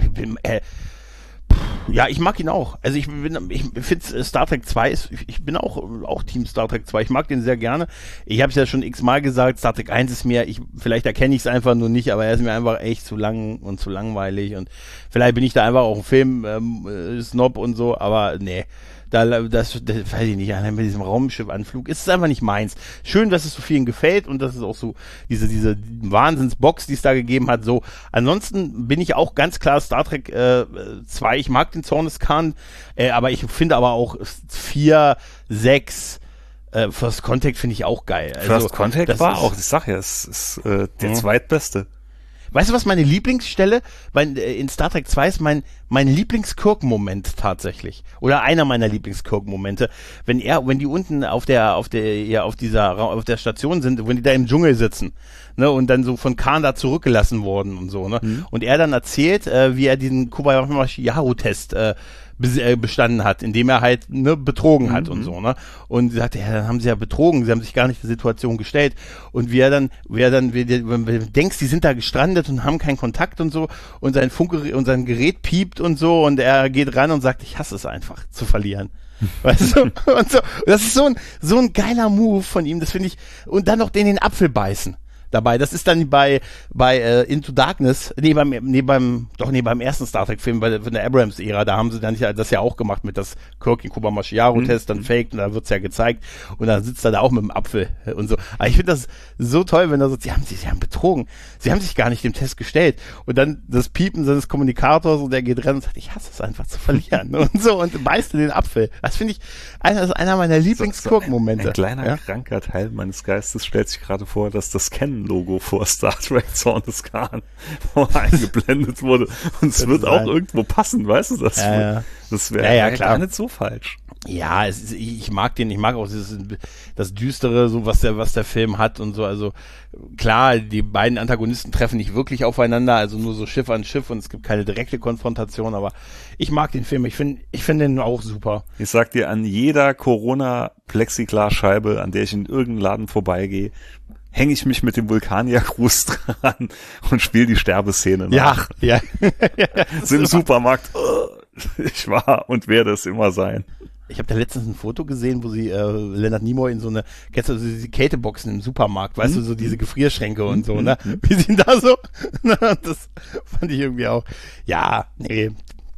ihn auch. Also ich finde Star Trek 2 ich bin auch Team Star Trek 2. Ich mag den sehr gerne. Ich habe es ja schon x-mal gesagt, Star Trek 1 ist mir, vielleicht erkenne ich es einfach nur nicht, aber er ist mir einfach echt zu lang und zu langweilig und vielleicht bin ich da einfach auch ein Film-Snob und so, aber nee. Das weiß ich nicht, mit diesem Raumschiffanflug ist es einfach nicht meins. Schön, dass es so vielen gefällt und dass es auch so diese Wahnsinnsbox, die es da gegeben hat, so. Ansonsten bin ich auch ganz klar Star Trek 2, ich mag den Zorn des Khan, aber ich finde aber auch 4, 6, First Contact finde ich auch geil. Also, First Contact war auch, ich sag ja, es ist der zweitbeste. Weißt du, was meine Lieblingsstelle in Star Trek 2 ist? Mein Lieblings-Kirk-Moment tatsächlich. Oder einer meiner Lieblings-Kirk-Momente. Wenn die unten auf der Station sind, wenn die da im Dschungel sitzen, ne, und dann so von Khan da zurückgelassen wurden und so, ne. Und er dann erzählt, wie er diesen Kobayashi-Maru-Test, bestanden hat, indem er halt betrogen hat und so, ne? Und sie sagte, ja, dann haben sie ja betrogen, sie haben sich gar nicht der Situation gestellt. Und wenn du denkst, die sind da gestrandet und haben keinen Kontakt und so, und sein Gerät piept und so, und er geht ran und sagt, ich hasse es einfach zu verlieren. Weißt du? Und so. Das ist so ein geiler Move von ihm, das finde ich, und dann noch den Apfel beißen dabei. Das ist dann bei Into Darkness, beim ersten Star Trek Film, von der Abrams-Ära, da haben sie dann das ja auch gemacht mit das Kirk in Kobayashi-Maru-Test, dann faked und da wird's ja gezeigt und dann sitzt er da auch mit dem Apfel und so. Aber ich finde das so toll, wenn er so, sie haben betrogen, sie haben sich gar nicht dem Test gestellt und dann das Piepen seines Kommunikators und der geht rein und sagt, ich hasse es einfach zu verlieren und so und beißt in den Apfel. Das finde ich einer meiner Lieblings-Kirk-Momente. Ein kleiner kranker Teil meines Geistes stellt sich gerade vor, dass das Canon-Logo vor Star Trek Zorn des Khan eingeblendet wurde. Und es wird auch irgendwo passen, weißt du das? Ja. Das wäre klar. gar nicht so falsch. Ja, ich mag auch das Düstere, so was der Film hat und so. Also klar, die beiden Antagonisten treffen nicht wirklich aufeinander, also nur so Schiff an Schiff und es gibt keine direkte Konfrontation, aber ich mag den Film, ich finde den auch super. Ich sag dir, an jeder Corona-Plexiglasscheibe, an der ich in irgendeinen Laden vorbeigehe, hänge ich mich mit dem Vulkanier-Gruß dran und spiele die Sterbeszene nach. Ja. So im Supermarkt. Ich war und werde es immer sein. Ich habe da letztens ein Foto gesehen, wo sie Leonard Nimoy in so eine, kennst du diese Kälteboxen im Supermarkt, weißt du, so diese Gefrierschränke und so, ne? Wie sind da so? Das fand ich irgendwie auch. Ja, nee.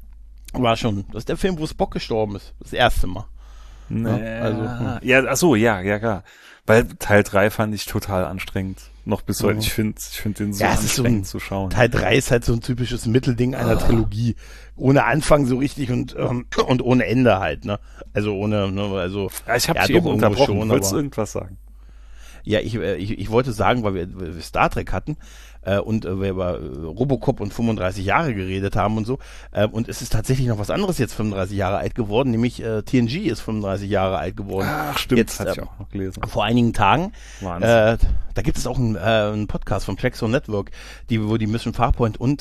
War schon. Das ist der Film, wo Spock gestorben ist. Das erste Mal. Nee. Ja, ach so, ja, klar. Weil Teil 3 fand ich total anstrengend. Noch bis heute. Ich find den so anstrengend zu schauen. Teil 3 ist halt so ein typisches Mittelding einer Trilogie. Ohne Anfang so richtig und ohne Ende halt, ne? Also ohne, ne, also. Ja, ich habe dich eben unterbrochen. Wolltest du irgendwas sagen? Ja, ich wollte sagen, weil wir Star Trek hatten und wir über Robocop und 35 Jahre geredet haben und so. Und es ist tatsächlich noch was anderes jetzt 35 Jahre alt geworden, nämlich TNG ist 35 Jahre alt geworden. Ach, stimmt, jetzt, hatte ich auch noch gelesen. Vor einigen Tagen. Wahnsinn. Da gibt es auch einen Podcast vom Trackzone Network, wo die Mission Farpoint und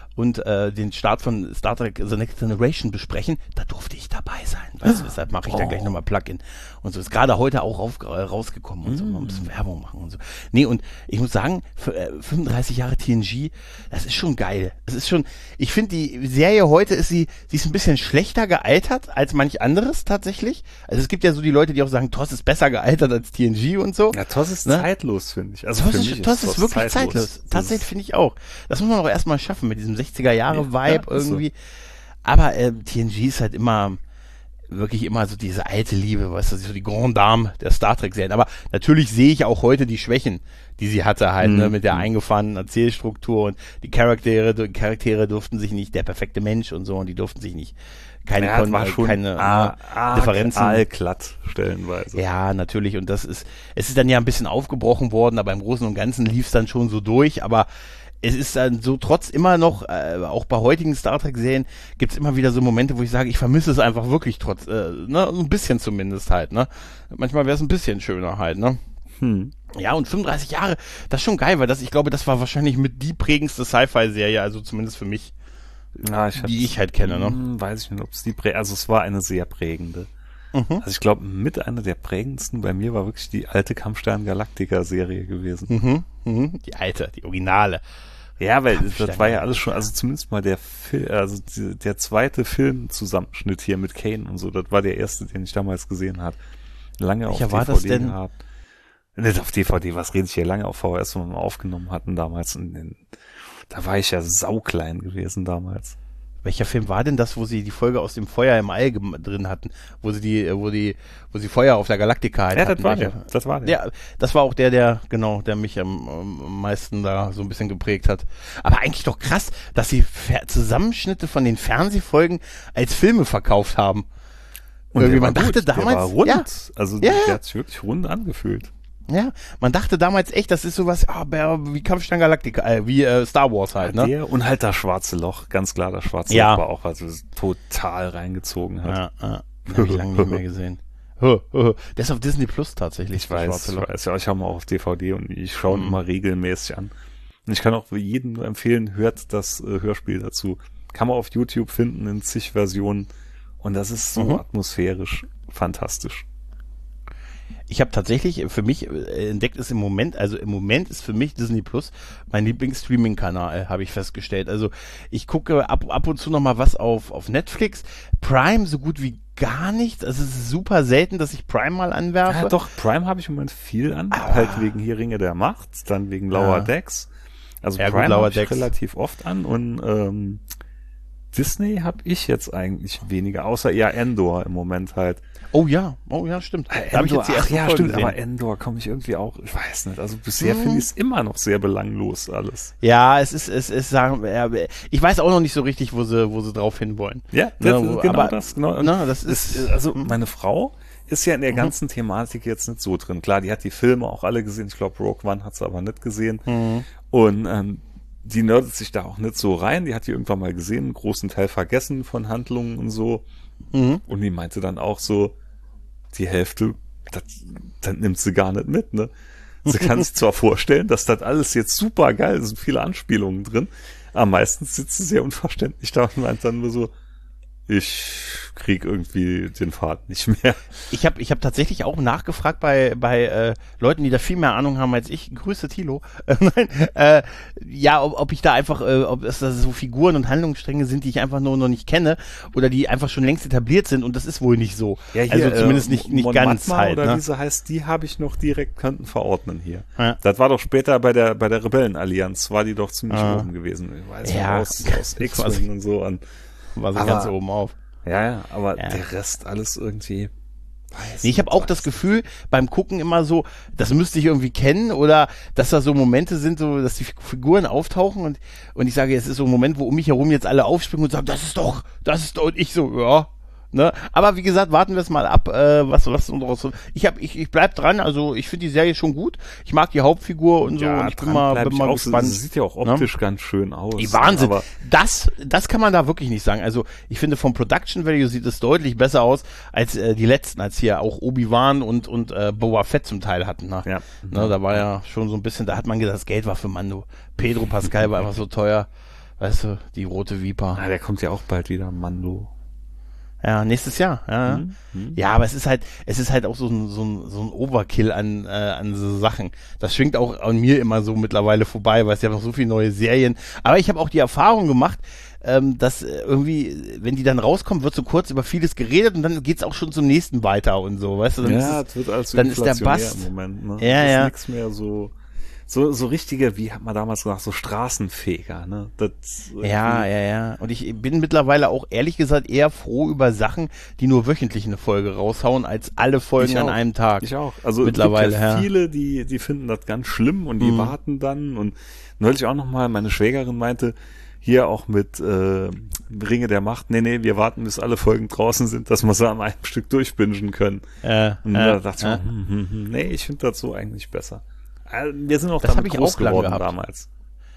den Start von Star Trek The Next Generation besprechen. Da durfte ich dabei sein. Weißt du, deshalb mache ich da gleich nochmal Plugin. Und so ist gerade heute auch rausgekommen und so, mal ein bisschen Werbung machen und so. Nee, und ich muss sagen, 35 Jahre TNG, das ist schon geil. Das ist schon, ich finde die Serie heute sie ist ein bisschen schlechter gealtert als manch anderes tatsächlich. Also es gibt ja so die Leute, die auch sagen, TOS ist besser gealtert als TNG und so. Ja, TOS ist zeitlos, finde ich. Also TOS ist wirklich zeitlos. Tatsächlich finde ich auch. Das muss man auch erstmal schaffen mit diesem 60er-Jahre-Vibe irgendwie. So. Aber TNG ist halt wirklich immer so diese alte Liebe, weißt du, so die Grande Dame der Star Trek-Serien. Aber natürlich sehe ich auch heute die Schwächen, die sie hatte halt, ne, mit der eingefahrenen Erzählstruktur und die Charaktere durften sich nicht, der perfekte Mensch und so, und die durften sich nicht keine Differenzen. Aalglatt stellenweise. Ja, natürlich. Und es ist dann ja ein bisschen aufgebrochen worden, aber im Großen und Ganzen lief es dann schon so durch, aber es ist dann so trotz immer noch, auch bei heutigen Star Trek-Serien gibt es immer wieder so Momente, wo ich sage, ich vermisse es einfach wirklich ne, ein bisschen zumindest halt, ne. Manchmal wäre es ein bisschen schöner halt, ne. Ja, und 35 Jahre, das ist schon geil, weil ich glaube, das war wahrscheinlich mit die prägendste Sci-Fi-Serie, also zumindest für mich, die ich halt kenne, ne. Weiß ich nicht, ob es also es war eine sehr prägende. Also ich glaube, mit einer der prägendsten bei mir war wirklich die alte Kampfstern Galactica-Serie gewesen. Die alte, die Originale. Ja, weil das war ja alles schon, also zumindest mal der zweite Filmzusammenschnitt hier mit Kane und so, das war der erste, den ich damals gesehen habe. Lange auf DVD gehabt. Nicht auf DVD, was rede ich hier, lange auf VHS, wo wir mal aufgenommen hatten damals. Da war ich ja sauklein gewesen damals. Welcher Film war denn das, wo sie die Folge aus dem Feuer im All drin hatten, wo sie Feuer auf der Galaktika halt hatten? Das war der. Ja, das war auch der mich am meisten da so ein bisschen geprägt hat. Aber eigentlich doch krass, dass sie Zusammenschnitte von den Fernsehfolgen als Filme verkauft haben. Und irgendwie man dachte damals, der war rund. Ja, also der hat sich wirklich rund angefühlt. Ja, man dachte damals echt, das ist sowas, wie Kampfstern Galactica, wie Star Wars halt, ne? Der und halt das schwarze Loch, ganz klar, das schwarze Loch war auch, was es total reingezogen hat. Ja, habe ich lange nicht mehr gesehen. Der ist auf Disney Plus tatsächlich. Ich weiß, ja, ich habe ihn auch auf DVD und ich schaue ihn immer regelmäßig an. Und ich kann auch jedem nur empfehlen, hört das Hörspiel dazu. Kann man auf YouTube finden in zig Versionen und das ist so atmosphärisch fantastisch. Ich habe tatsächlich für mich entdeckt, ist im Moment ist für mich Disney Plus mein Lieblings-Streaming-Kanal, habe ich festgestellt. Also ich gucke ab und zu noch mal was auf Netflix. Prime so gut wie gar nichts. Also es ist super selten, dass ich Prime mal anwerfe. Ja, doch, Prime habe ich im Moment viel an. Halt wegen hier Ringe der Macht, dann wegen Lower Decks. Also ja, Prime habe ich relativ oft an und Disney habe ich jetzt eigentlich weniger, außer eher Endor im Moment halt. Oh ja, stimmt. Da habe ich jetzt die erste Folge gesehen. Aber Endor komme ich irgendwie auch, ich weiß nicht, also bisher finde ich es immer noch sehr belanglos alles. Ja, es ist ich weiß auch noch nicht so richtig, wo sie drauf hinwollen. Ja, das ist, also meine Frau ist ja in der ganzen Thematik jetzt nicht so drin. Klar, die hat die Filme auch alle gesehen, ich glaube Rogue One hat sie aber nicht gesehen und die nerdet sich da auch nicht so rein, die hat die irgendwann mal gesehen, einen großen Teil vergessen von Handlungen und so. Und die meinte dann auch so, die Hälfte, das nimmt sie gar nicht mit, ne? Sie kann sich zwar vorstellen, dass das alles jetzt super geil ist, sind viele Anspielungen drin, aber meistens sitzt sie sehr unverständlich da und meint dann nur so, ich krieg irgendwie den Faden nicht mehr. Ich hab tatsächlich auch nachgefragt bei Leuten, die da viel mehr Ahnung haben als ich. Grüße Thilo. Ja, ob ich da einfach, ob es da so Figuren und Handlungsstränge sind, die ich einfach nur noch nicht kenne oder die einfach schon längst etabliert sind und das ist wohl nicht so. Ja, hier, also zumindest nicht ganz Matma halt. Oder Ne? wie sie heißt, die habe ich noch direkt könnten verordnen hier. Ja. Das war doch später bei der Rebellenallianz, war die doch ziemlich oben gewesen. Ich weiß Ja, nicht, aus X-Wing und so an. War so Aber- ganz oben auf. Ja, aber Ja. der Rest alles irgendwie. Nee, ich habe auch das Gefühl beim Gucken immer so, das müsste ich irgendwie kennen oder dass da so Momente sind, so dass die Figuren auftauchen und ich sage, es ist so ein Moment, wo um mich herum jetzt alle aufspringen und sagen, das ist doch und ich so, ja. Ne? Aber wie gesagt, warten wir es mal ab, was daraus so. Ich bleib dran, also ich finde die Serie schon gut. Ich mag die Hauptfigur und so und ich bin mal gespannt. Sie sieht ja auch optisch ganz schön aus. Wahnsinn. Aber Das kann man da wirklich nicht sagen. Also ich finde vom Production Value sieht es deutlich besser aus als die letzten, als hier auch Obi-Wan und Boba Fett zum Teil hatten. Ne? Ja. Ne, da war ja schon so ein bisschen, da hat man gedacht, das Geld war für Mando. Pedro Pascal war einfach so teuer. Weißt du, die rote Viper. der kommt ja auch bald wieder, Mando. Ja, nächstes Jahr. Ja, ja, aber es ist halt auch so ein Overkill an so Sachen. Das schwingt auch an mir immer so mittlerweile vorbei, weil es ja noch so viele neue Serien. Aber ich habe auch die Erfahrung gemacht, dass irgendwie, wenn die dann rauskommen, wird so kurz über vieles geredet und dann geht's auch schon zum nächsten weiter und so, weißt du? Dann Es wird als dann ist der inflationär Bast. im Moment. Ne? Ja, das ist ja. nichts mehr so richtige, wie hat man damals gesagt, so Straßenfeger, ne? Das Ja. Und ich bin mittlerweile auch ehrlich gesagt eher froh über Sachen, die nur wöchentlich eine Folge raushauen, als alle Folgen Ich an auch. einem Tag. Ich auch. Also Mittlerweile, es gibt ja ja. viele, die finden das ganz schlimm und die warten dann. Und neulich auch nochmal, meine Schwägerin meinte, hier auch mit Ringe der Macht, nee, wir warten, bis alle Folgen draußen sind, dass wir sie an einem Stück durchbingen können. Und da dachte ich mir, nee, ich finde das so eigentlich besser. Wir sind auch Das damit hab ich groß auch lang geworden gehabt. damals.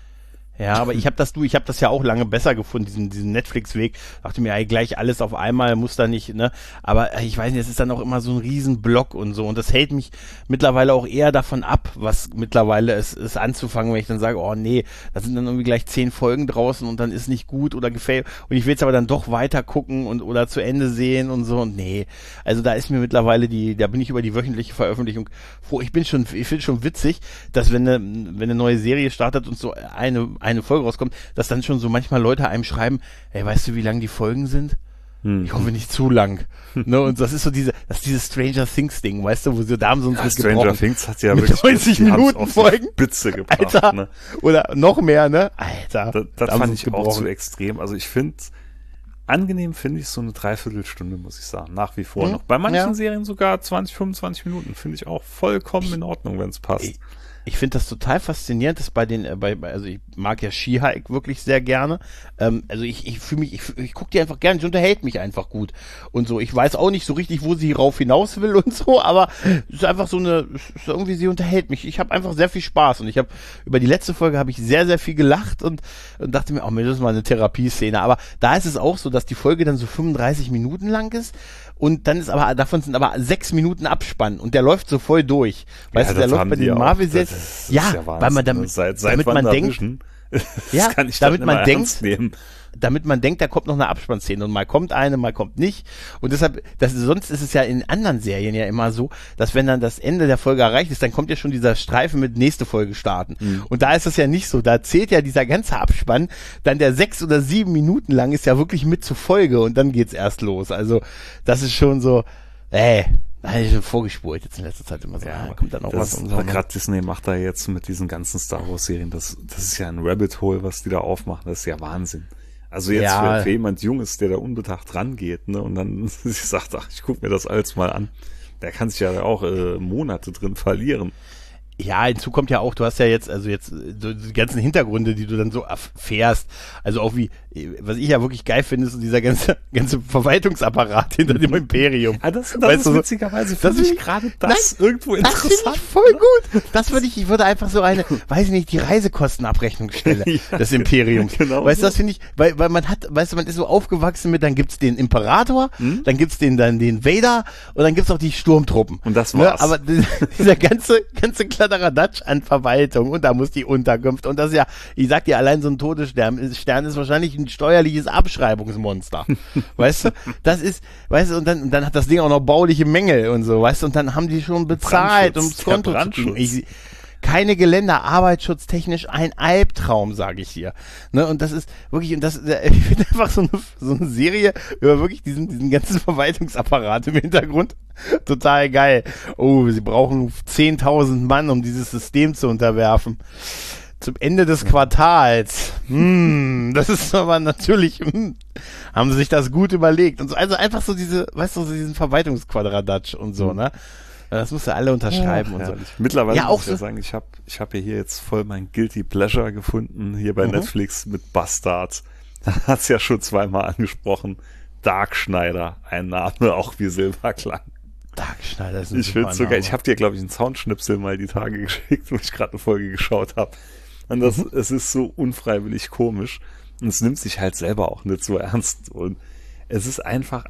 Ja, aber ich habe das ja auch lange besser gefunden, diesen Netflix-Weg. Dachte mir, ey, gleich alles auf einmal, muss da nicht, ne? Aber ich weiß nicht, es ist dann auch immer so ein Riesenblock und so. Und das hält mich mittlerweile auch eher davon ab, was mittlerweile ist anzufangen, wenn ich dann sage, oh nee, da sind dann irgendwie gleich 10 Folgen draußen und dann ist nicht gut oder gefällt. Und ich will jetzt aber dann doch weiter gucken oder zu Ende sehen und so. Und nee, also da ist mir mittlerweile da bin ich über die wöchentliche Veröffentlichung froh. Ich finde schon witzig, dass wenn eine neue Serie startet und so eine Folge rauskommt, dass dann schon so manchmal Leute einem schreiben, ey, weißt du, wie lang die Folgen sind? Ich hoffe nicht zu lang. Ne, und das ist so dieses Stranger Things Ding, weißt du, wo sie da haben sie uns mit Stranger gebrochen. Things hat ja Mit wirklich 90 die haben's Minuten auf die Folgen. Spitze gebracht. Alter, Ne? oder noch mehr, ne? Alter. Das da haben fand sie ich uns auch zu gebrochen. extrem. Also ich finde, angenehm finde ich so eine Dreiviertelstunde, muss ich sagen. Nach wie vor noch. Bei manchen Serien sogar 20, 25 Minuten finde ich auch vollkommen in Ordnung, wenn es passt. Ich finde das total faszinierend, dass also ich mag ja She-Hulk wirklich sehr gerne. Also ich fühle mich, ich gucke die einfach gerne, die unterhält mich einfach gut. Und so, ich weiß auch nicht so richtig, wo sie rauf hinaus will und so, aber es ist einfach irgendwie sie unterhält mich. Ich habe einfach sehr viel Spaß und über die letzte Folge habe ich sehr, sehr viel gelacht und dachte mir, das ist mal eine Therapieszene. Aber da ist es auch so, dass die Folge dann so 35 Minuten lang ist. Und dann davon sind aber 6 Minuten Abspann und der läuft so voll durch. Weißt du, der läuft bei den Marvel-Serien. Ja, weil man damit man denkt, ja, kann ich damit man nehmen. Damit man denkt, da kommt noch eine Abspannszene und mal kommt eine, mal kommt nicht. Und deshalb, sonst ist es ja in anderen Serien ja immer so, dass wenn dann das Ende der Folge erreicht ist, dann kommt ja schon dieser Streifen mit nächste Folge starten. Und da ist es ja nicht so. Da zählt ja dieser ganze Abspann, dann der 6 oder 7 Minuten lang ist ja wirklich mit zur Folge und dann geht's erst los. Also, das ist schon so, da habe ich schon vorgespult jetzt in letzter Zeit immer so. Ja, kommt dann auch was. Gerade Disney macht da jetzt mit diesen ganzen Star Wars Serien, das ist ja ein Rabbit Hole, was die da aufmachen, das ist ja Wahnsinn. Also jetzt für jemand Junges, der da unbedacht rangeht, ne, und dann sagt, ach, ich guck mir das alles mal an, der kann sich ja auch Monate drin verlieren. Ja, hinzu kommt ja auch, du hast ja jetzt, also jetzt so die ganzen Hintergründe, die du dann so erfährst, also auch wie, was ich ja wirklich geil finde, ist so dieser ganze Verwaltungsapparat hinter dem Imperium. Ja, das Weißt ist du, witzigerweise, finde ich gerade das irgendwo das finde interessant. ich voll gut. Das würde ich würde einfach so eine, weiß ich nicht, die Reisekostenabrechnungsstelle Ja, des Imperiums. genau Weißt du, so. das finde ich, weil man hat, weißt du, man ist so aufgewachsen mit, dann gibt's den Imperator, dann gibt's den Vader und dann gibt's auch die Sturmtruppen. Und das Ne? war's. Aber dieser ganze Kladderadatsch an Verwaltung und da muss die Unterkunft und das ist ja, ich sag dir, allein so ein Todesstern ist wahrscheinlich ein steuerliches Abschreibungsmonster. Weißt du? Das ist, weißt du, und dann hat das Ding auch noch bauliche Mängel und so, weißt du, und dann haben die schon bezahlt, um das Konto zu kriegen. Keine Geländer, arbeitsschutztechnisch ein Albtraum, sage ich dir. Ne, und das ist wirklich, und das, ich finde einfach so eine Serie über wirklich diesen ganzen Verwaltungsapparat im Hintergrund total geil. Oh, sie brauchen 10.000 Mann, um dieses System zu unterwerfen. Zum Ende des Quartals. Das ist aber natürlich, haben sie sich das gut überlegt. Und so, also einfach so diese, weißt du, so diesen Verwaltungsquadradatsch und so, ne? Das musst du alle unterschreiben und so. Mittlerweile Ja, auch muss ich ja sagen, ich hab ja hier jetzt voll mein Guilty Pleasure gefunden, hier bei Netflix mit Bastard. Da hat's ja schon zweimal angesprochen. Dark Schneider, ein Name auch wie Silberklang. Dark Schneider ist ein Ich finde sogar, ich habe dir, glaube ich, einen Soundschnipsel mal die Tage geschickt, wo ich gerade eine Folge geschaut habe. Und es ist so unfreiwillig komisch. Und es nimmt sich halt selber auch nicht so ernst. Und es ist einfach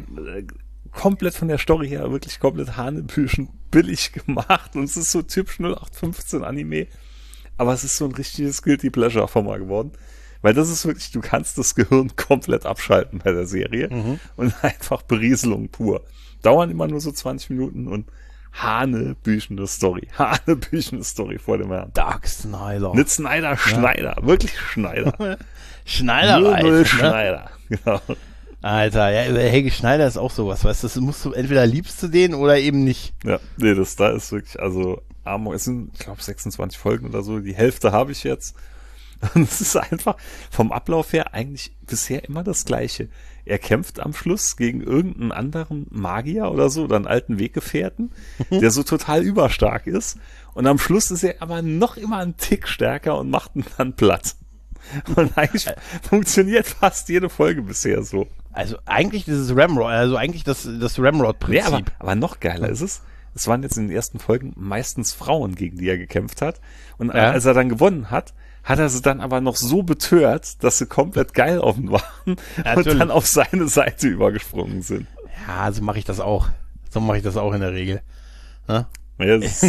komplett von der Story her wirklich komplett hanebüchen billig gemacht. Und es ist so typisch 0815 Anime. Aber es ist so ein richtiges Guilty Pleasure Format geworden. Weil das ist wirklich, du kannst das Gehirn komplett abschalten bei der Serie. Und einfach Berieselung pur. Dauern immer nur so 20 Minuten und hanebüchende Story. Hanebüchende Story vor dem Herrn. Dark Snyder. Nicht Snyder, Schneider. Wirklich Schneider. Schneider, Null Schneider. Genau. Alter, ja, Helge Schneider ist auch sowas, weißt du, das musst du, entweder liebst du den oder eben nicht. Ja, nee, da ist wirklich, also, es sind, ich glaube, 26 Folgen oder so, die Hälfte habe ich jetzt. Und es ist einfach vom Ablauf her eigentlich bisher immer das Gleiche. Er kämpft am Schluss gegen irgendeinen anderen Magier oder so, oder einen alten Weggefährten, der so total überstark ist. Und am Schluss ist er aber noch immer einen Tick stärker und macht ihn dann platt. Und eigentlich funktioniert fast jede Folge bisher so. Also eigentlich dieses Ramrod, also eigentlich das Ramrod-Prinzip. Ja, aber noch geiler ist es. Es waren jetzt in den ersten Folgen meistens Frauen, gegen die er gekämpft hat. Und als er dann gewonnen hat, hat er sie dann aber noch so betört, dass sie komplett geil auf ihn waren und dann auf seine Seite übergesprungen sind. Ja, so mache ich das auch. So mache ich das auch in der Regel. Ja? Ja, das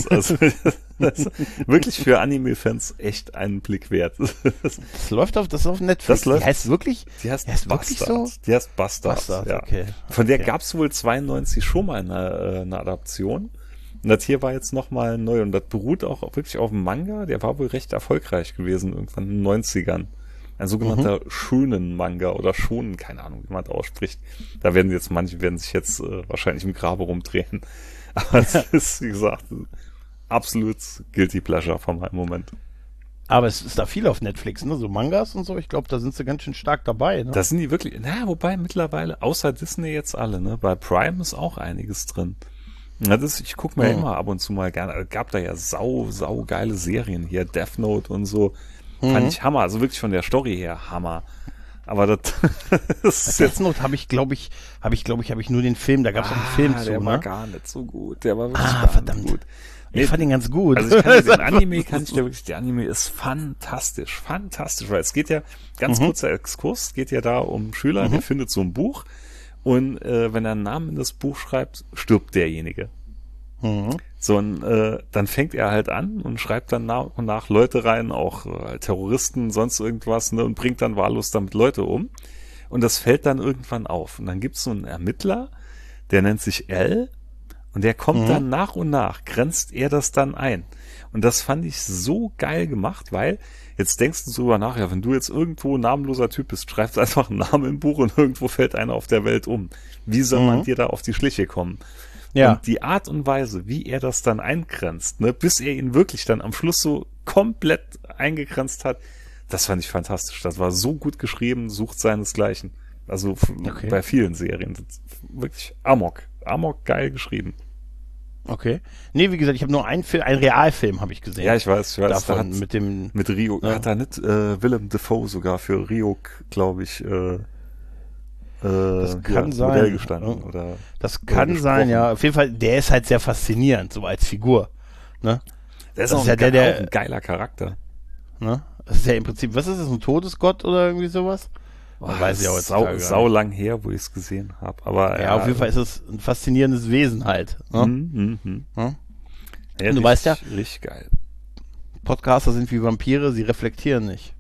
ist wirklich für Anime-Fans echt einen Blick wert. Das ist auf Netflix. Das läuft. Die heißt wirklich? Die heißt wirklich so? Die heißt Bastard. Bastard, ja. okay. Von der gab's wohl 92 schon mal eine Adaption. Und das hier war jetzt nochmal neu. Und das beruht auch wirklich auf dem Manga. Der war wohl recht erfolgreich gewesen, irgendwann in den 90ern. Ein sogenannter schönen Manga oder Shonen, keine Ahnung, wie man das ausspricht. Da werden jetzt manche sich jetzt wahrscheinlich im Grabe rumdrehen. Aber es ist, wie gesagt, absolut Guilty Pleasure von meinem Moment. Aber es ist da viel auf Netflix, ne? So Mangas und so. Ich glaube, da sind sie ganz schön stark dabei, ne? Da sind die wirklich, wobei mittlerweile, außer Disney jetzt alle, ne? Bei Prime ist auch einiges drin. Ja, ich gucke mir immer ab und zu mal gerne, gab da ja sau geile Serien hier, Death Note und so. Fand ich Hammer, also wirklich von der Story her Hammer. Aber das ist Death Note habe ich nur den Film, da gab es auch einen Film zu, der ne? war gar nicht so gut, der war wirklich verdammt. nicht gut. Ich fand ihn ganz gut. Also der Anime ist fantastisch, weil es geht ja, ganz kurzer Exkurs, es geht ja da um Schüler, der findet so ein Buch und wenn er einen Namen in das Buch schreibt, stirbt derjenige. So, und dann fängt er halt an und schreibt dann nach und nach Leute rein, auch Terroristen, sonst irgendwas, ne, und bringt dann wahllos damit Leute um. Und das fällt dann irgendwann auf. Und dann gibt's so einen Ermittler, der nennt sich L, und der kommt dann nach und nach, grenzt er das dann ein. Und das fand ich so geil gemacht, weil jetzt denkst du drüber nach, ja, wenn du jetzt irgendwo ein namenloser Typ bist, schreibst einfach einen Namen im Buch und irgendwo fällt einer auf der Welt um. Wie soll man dir da auf die Schliche kommen? Ja. Und die Art und Weise, wie er das dann eingrenzt, ne, bis er ihn wirklich dann am Schluss so komplett eingegrenzt hat, das fand ich fantastisch. Das war so gut geschrieben, sucht seinesgleichen. Also bei vielen Serien. Wirklich Amok geil geschrieben. Okay. Nee, wie gesagt, ich habe nur einen Realfilm habe ich gesehen. Ja, ich weiß. Davon, da hat, mit Rio, ja. hat da nicht Willem Dafoe sogar für Rio, glaube ich, das kann sein. Modell gestanden. Oder das kann sein, ja. Auf jeden Fall, der ist halt sehr faszinierend, so als Figur. Ne? Der ist auch ein geiler Charakter. Ne? Das ist ja im Prinzip, was ist das, ein Todesgott oder irgendwie sowas? Weiß ich auch sau lang her, wo ich es gesehen habe. Aber ja, auf jeden Fall ist es ein faszinierendes Wesen halt. Ne? Ja, du weißt ja, richtig geil. Podcaster sind wie Vampire, sie reflektieren nicht.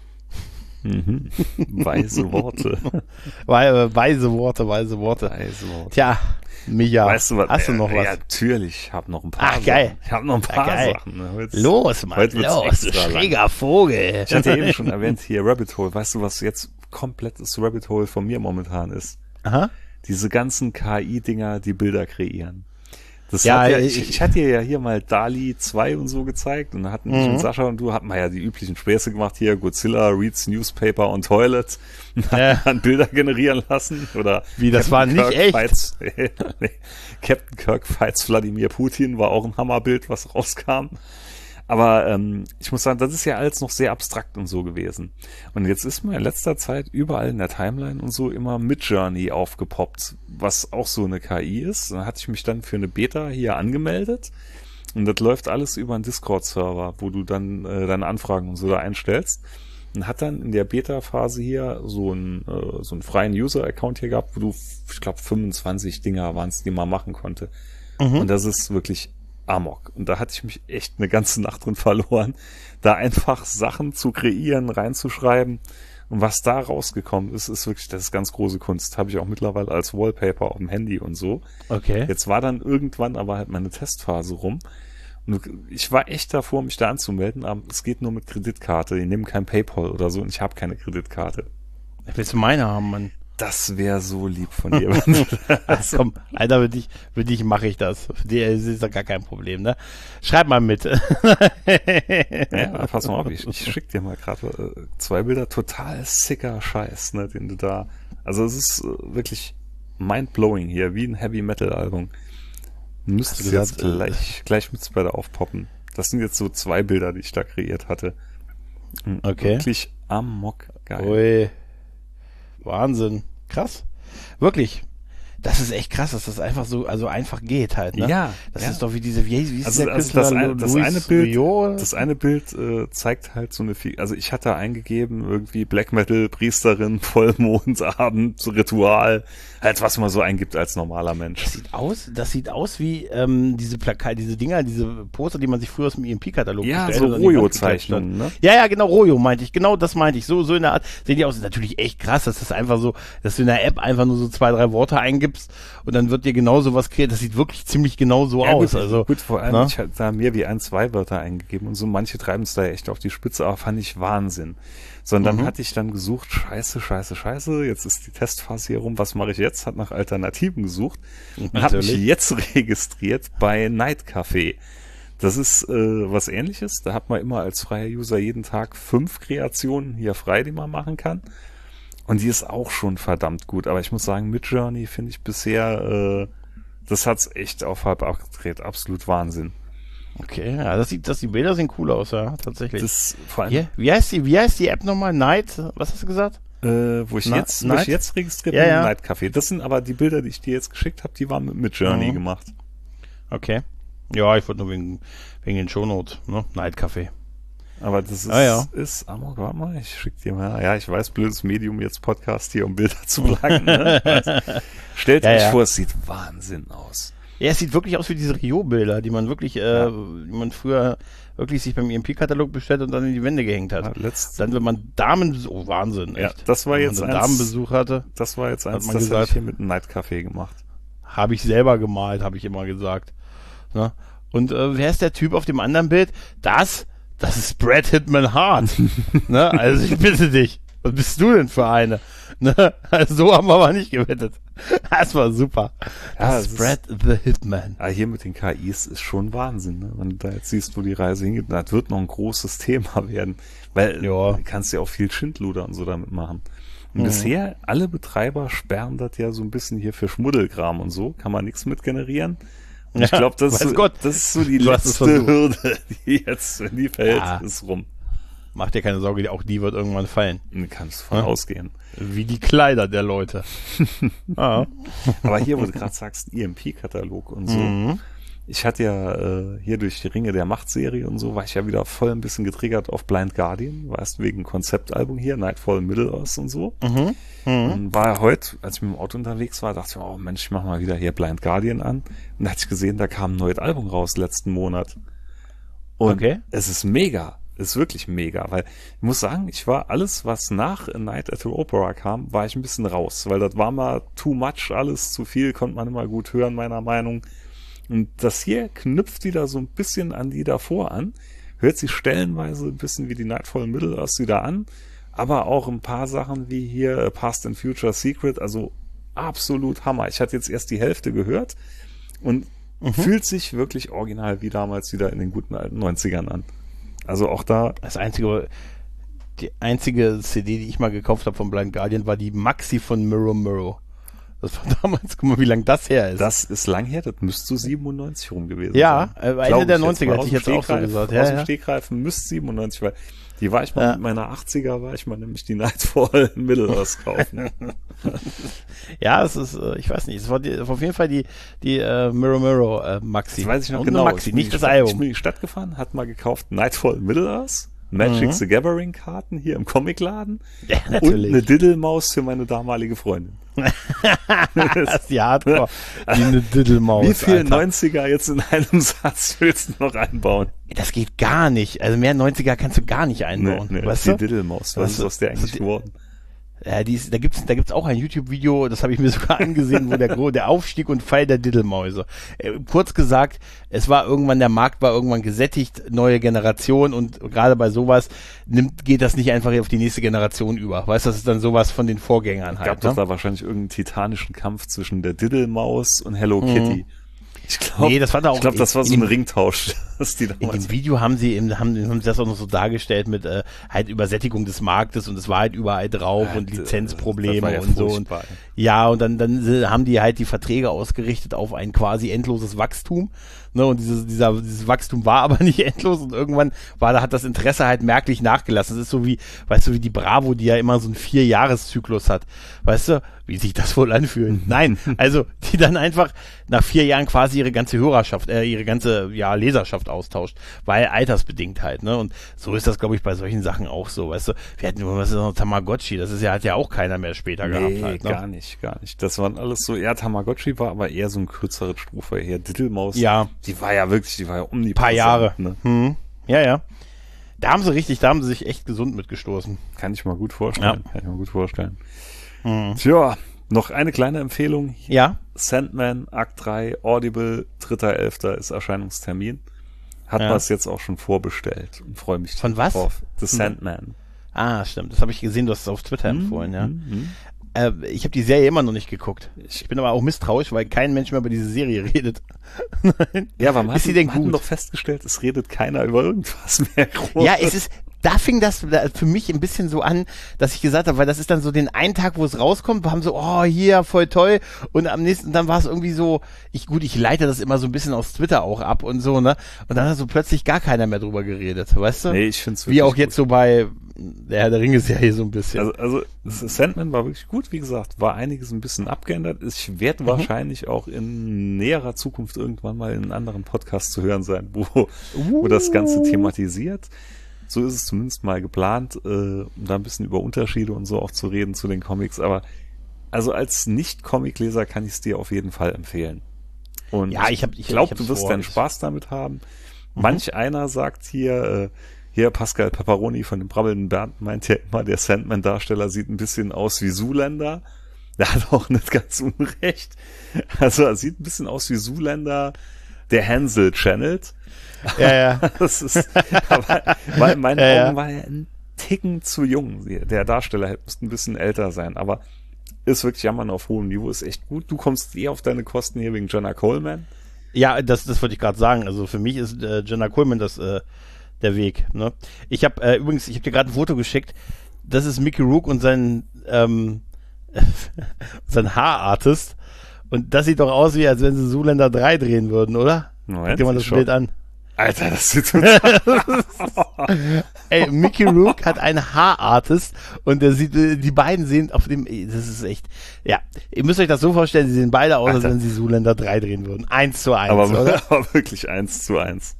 Weise Worte. Weise Worte. Tja, Micha, weißt du was? Hast du noch was? Ja, natürlich, ich habe noch ein paar Ach, geil. Sachen. Ich habe noch ein paar Sachen. Los, Mann, los, du schräger Vogel. Ich hatte eben schon erwähnt, hier Rabbit Hole. Weißt du, was jetzt komplettes Rabbit Hole von mir momentan ist? Aha. Diese ganzen KI-Dinger, die Bilder kreieren. Das ja, ich hatte dir ja hier mal DALL-E 2 und so gezeigt und da hatten ich und Sascha und du hatten wir ja die üblichen Späße gemacht hier, Godzilla reads Newspaper on Toilet und dann Bilder generieren lassen oder wie, das war nicht echt? Nee, Captain Kirk fights Wladimir Putin war auch ein Hammerbild, was rauskam. Aber ich muss sagen, das ist ja alles noch sehr abstrakt und so gewesen. Und jetzt ist mir in letzter Zeit überall in der Timeline und so immer Midjourney aufgepoppt, was auch so eine KI ist. Dann hatte ich mich dann für eine Beta hier angemeldet und das läuft alles über einen Discord-Server, wo du dann deine Anfragen und so da einstellst. Und hat dann in der Beta-Phase hier so einen freien User-Account hier gehabt, wo du, ich glaube, 25 Dinger waren es, die man machen konnte. Und das ist wirklich Amok. Und da hatte ich mich echt eine ganze Nacht drin verloren, da einfach Sachen zu kreieren, reinzuschreiben. Und was da rausgekommen ist, ist wirklich, das ist ganz große Kunst. Habe ich auch mittlerweile als Wallpaper auf dem Handy und so. Okay. Jetzt war dann irgendwann aber halt meine Testphase rum. Und ich war echt davor, mich da anzumelden, aber es geht nur mit Kreditkarte. Die nehmen kein PayPal oder so und ich habe keine Kreditkarte. Willst du meine haben, Mann? Das wäre so lieb von dir. Also, komm, Alter, für dich mache ich das. Für dich ist doch gar kein Problem, ne? Schreib mal mit. Ja, pass mal auf, ich schick dir mal gerade 2 Bilder. Total sicker Scheiß, ne, den du da... Also es ist wirklich mindblowing hier, wie ein Heavy-Metal-Album. Müsste du jetzt gleich mit Spreader aufpoppen. Das sind jetzt so 2 Bilder, die ich da kreiert hatte. Okay. Wirklich amok geil. Ui. Wahnsinn. Krass. Wirklich. Das ist echt krass, dass das einfach so, also einfach geht halt, ne? Ja. Das ist doch wie diese, wie ist also, der also Künstler? das eine Bild zeigt halt so eine, also ich hatte eingegeben, irgendwie Black Metal, Priesterin, Vollmondabend, Ritual, halt was man so eingibt als normaler Mensch. Das sieht aus wie diese Plakate, diese Dinger, diese Poster, die man sich früher aus dem EMP-Katalog bestellt hat. Ja, so Royo-Zeichnungen, ne? Ja, genau, Royo meinte ich, genau das meinte ich. So in der Art, sehen die aus, ist natürlich echt krass, dass das einfach so, dass du in der App einfach nur so 2, 3 Worte eingibst und dann wird dir genau sowas kreiert. Das sieht wirklich ziemlich genau so aus. Gut, vor allem, ich hatte da mehr wie 1, 2 Wörter eingegeben und so, manche treiben es da echt auf die Spitze, aber fand ich Wahnsinn. Sondern hatte ich dann gesucht, scheiße, jetzt ist die Testphase hier rum, was mache ich jetzt? Hat nach Alternativen gesucht und habe mich jetzt registriert bei Night Café. Das ist was Ähnliches, da hat man immer als freier User jeden Tag 5 Kreationen hier frei, die man machen kann. Und die ist auch schon verdammt gut. Aber ich muss sagen, Midjourney finde ich bisher, das hat's echt auf halb abgedreht. Absolut Wahnsinn. Okay, ja, die Bilder sehen cool aus, ja, tatsächlich. Das vor allem. Wie heißt die App nochmal? Night? Was hast du gesagt? Wo ich jetzt registriert bin, Night Café. Das sind aber die Bilder, die ich dir jetzt geschickt habe, die waren mit Midjourney gemacht. Okay. Ja, ich wollte nur wegen den Shownotes, ne? Night Café. Aber das ist Amok, warte mal, ich schick dir mal, ja, ich weiß, blödes Medium jetzt Podcast hier, um Bilder zu plagen, ne? Stellt euch vor, es sieht Wahnsinn aus. Ja, es sieht wirklich aus wie diese Rio-Bilder, die man wirklich, die man früher wirklich sich beim EMP-Katalog bestellt und dann in die Wände gehängt hat. Ja, dann, wenn man Damenbesuch, Wahnsinn, echt. Ja, das war jetzt Damenbesuch hatte. Das war jetzt eins, das habe ich hier mit einem Night Café gemacht. Habe ich selber gemalt, habe ich immer gesagt. Ne? Und wer ist der Typ auf dem anderen Bild? Das ist Brad Hitman Hart. Ne? Also ich bitte dich. Was bist du denn für eine? Ne? Also so haben wir aber nicht gewettet. Das war super. Das ist Brad the Hitman. Ah, hier mit den KIs ist schon Wahnsinn. Ne? Wenn du da jetzt siehst, wo die Reise hingeht, das wird noch ein großes Thema werden. Weil du kannst ja auch viel Schindluder und so damit machen. Und bisher, alle Betreiber sperren das ja so ein bisschen hier für Schmuddelkram und so. Kann man nichts mit generieren. Und ich glaube, das ist so die letzte Hürde, die jetzt, wenn die fällt, ist rum. Mach dir keine Sorge, auch die wird irgendwann fallen. Du kannst von ausgehen. Wie die Kleider der Leute. Aber hier, wo du gerade sagst, EMP-Katalog und so. Ich hatte ja hier durch die Ringe der Macht-Serie und so, war ich ja wieder voll ein bisschen getriggert auf Blind Guardian, weißt du, wegen Konzeptalbum hier, Nightfall, Middle-earth und so. Und war ja heute, als ich mit dem Auto unterwegs war, dachte ich, oh Mensch, ich mach mal wieder hier Blind Guardian an. Und da hatte ich gesehen, da kam ein neues Album raus letzten Monat. Und es ist mega. Ist wirklich mega, weil ich muss sagen, ich war alles, was nach A Night at the Opera kam, war ich ein bisschen raus, weil das war mal too much, alles zu viel, konnte man immer gut hören, meiner Meinung. Und das hier knüpft wieder so ein bisschen an die davor an, hört sich stellenweise ein bisschen wie die Nightfall Middle-earth wieder an, aber auch ein paar Sachen wie hier Past and Future Secret, also absolut Hammer. Ich hatte jetzt erst die Hälfte gehört und fühlt sich wirklich original wie damals wieder in den guten alten 90ern an. Also auch da. Die einzige CD, die ich mal gekauft habe von Blind Guardian, war die Maxi von Mirror Mirror. Das war damals, guck mal, wie lang das her ist. Das ist lang her, das müsste so 97 rum gewesen sein. Ja, Ende der 90er hätte ich jetzt auch so gesagt. Aus dem Stegreifen müsste 97, weil die war ich mal mit meiner 80er, war ich mal nämlich die Nightfall Middle-earth kaufen. Ja, es ist, ich weiß nicht, es war auf jeden Fall die Mirror Mirror Maxi. Das weiß ich noch genau. Maxi, nicht das Album. Ich bin in die Stadt gefahren, hat mal gekauft Nightfall Middle-earth, Magic the Gathering Karten hier im Comicladen und eine Diddlemaus für meine damalige Freundin. Das ist die Hardcore. Wie eine Diddlemaus. Wie viele 90er jetzt in einem Satz willst du noch einbauen? Das geht gar nicht. Also mehr 90er kannst du gar nicht einbauen. Nee, weißt die du? Diddlemaus. Was ist aus der eigentlich geworden? Ja, da gibt's auch ein YouTube-Video, das habe ich mir sogar angesehen, wo der Aufstieg und Fall der Diddlemäuse. Kurz gesagt, der Markt war irgendwann gesättigt, neue Generation, und gerade bei sowas geht das nicht einfach auf die nächste Generation über. Weißt du, das ist dann sowas von den Vorgängern halt. Gab doch da wahrscheinlich irgendeinen titanischen Kampf zwischen der Diddlemaus und Hello Kitty. Ich glaube, das war so ein Ringtausch. In dem Video haben sie das auch noch so dargestellt mit halt Übersättigung des Marktes, und es war halt überall drauf und Lizenzprobleme und so. Und ja, und dann haben die halt die Verträge ausgerichtet auf ein quasi endloses Wachstum. Ne, und dieses Wachstum war aber nicht endlos, und irgendwann hat das Interesse halt merklich nachgelassen. Das ist so wie, weißt du, wie die Bravo, die ja immer so einen 4-Jahres-Zyklus hat. Weißt du, wie sich das wohl anfühlt? Nein, also die dann einfach nach 4 Jahren quasi ihre ganze Hörerschaft, ihre ganze Leserschaft austauscht, weil altersbedingt halt, ne? Und so ist das, glaube ich, bei solchen Sachen auch so, weißt du. Wir hatten, was ist noch Tamagotchi, hat ja auch keiner mehr später gehabt halt, ne? gar nicht. Das waren alles so, Tamagotchi war aber eher so ein kürzeres Stufe, eher Diddlemaus. Ja. Die war ja omnipräsent. Paar Jahre. Ne? Ja. Da haben sie sich echt gesund mitgestoßen. Kann ich mir gut vorstellen. Tja, noch eine kleine Empfehlung. Ja. Sandman, Akt 3, Audible, 3.11. ist Erscheinungstermin. Hat was jetzt auch schon vorbestellt und freue mich von was? drauf. The Sandman. Ah, stimmt. Das habe ich gesehen, du hast es auf Twitter empfohlen, ja. Ich habe die Serie immer noch nicht geguckt. Ich bin aber auch misstrauisch, weil kein Mensch mehr über diese Serie redet. Ja, aber man hat doch festgestellt, es redet keiner über irgendwas mehr groß. Ja, da fing das für mich ein bisschen so an, dass ich gesagt habe, weil das ist dann so den einen Tag, wo es rauskommt, wir haben so, oh, hier, voll toll, und am nächsten, dann war es irgendwie so, ich leite das immer so ein bisschen aus Twitter auch ab und so, ne, und dann hat so plötzlich gar keiner mehr drüber geredet, weißt du? Nee, ich find's wirklich wie auch jetzt so bei der Herr der Ringe-Serie so ein bisschen. Also Sandman war wirklich gut, wie gesagt, war einiges ein bisschen abgeändert. Ich werde wahrscheinlich auch in näherer Zukunft irgendwann mal in einem anderen Podcast zu hören sein, wo das Ganze thematisiert. So ist es zumindest mal geplant, um da ein bisschen über Unterschiede und so auch zu reden zu den Comics. Aber also als Nicht-Comic-Leser kann ich es dir auf jeden Fall empfehlen. Und ja, ich glaube, du wirst deinen Spaß damit haben. Manch einer sagt hier Pascal Pepperoni von dem brabbelnden Bernd meint ja immer, der Sandman-Darsteller sieht ein bisschen aus wie Zoolander. Der hat auch nicht ganz unrecht. Also er sieht ein bisschen aus wie Zoolander, der Hansel channelt. Ja. Das ist, aber in meinen Augen war er ein Ticken zu jung. Der Darsteller müsste ein bisschen älter sein, aber ist wirklich Jammern auf hohem Niveau, ist echt gut. Du kommst auf deine Kosten hier wegen Jenna Coleman. Ja, das wollte ich gerade sagen. Also für mich ist Jenna Coleman der Weg. Ne? Ich habe dir gerade ein Foto geschickt. Das ist Mickey Rourke und sein Haarartist. Und das sieht doch aus, wie als wenn sie Zoolander 3 drehen würden, oder? Moment, Guck dir mal das Bild an. Alter, das sieht total... Ey, Mickey Rourke hat einen Haarartist und der sieht, die beiden sehen auf dem, das ist echt, ja, ihr müsst euch das so vorstellen, sie sehen beide aus, als wenn sie Zoolander 3 drehen würden. 1:1, oder? Aber wirklich 1:1.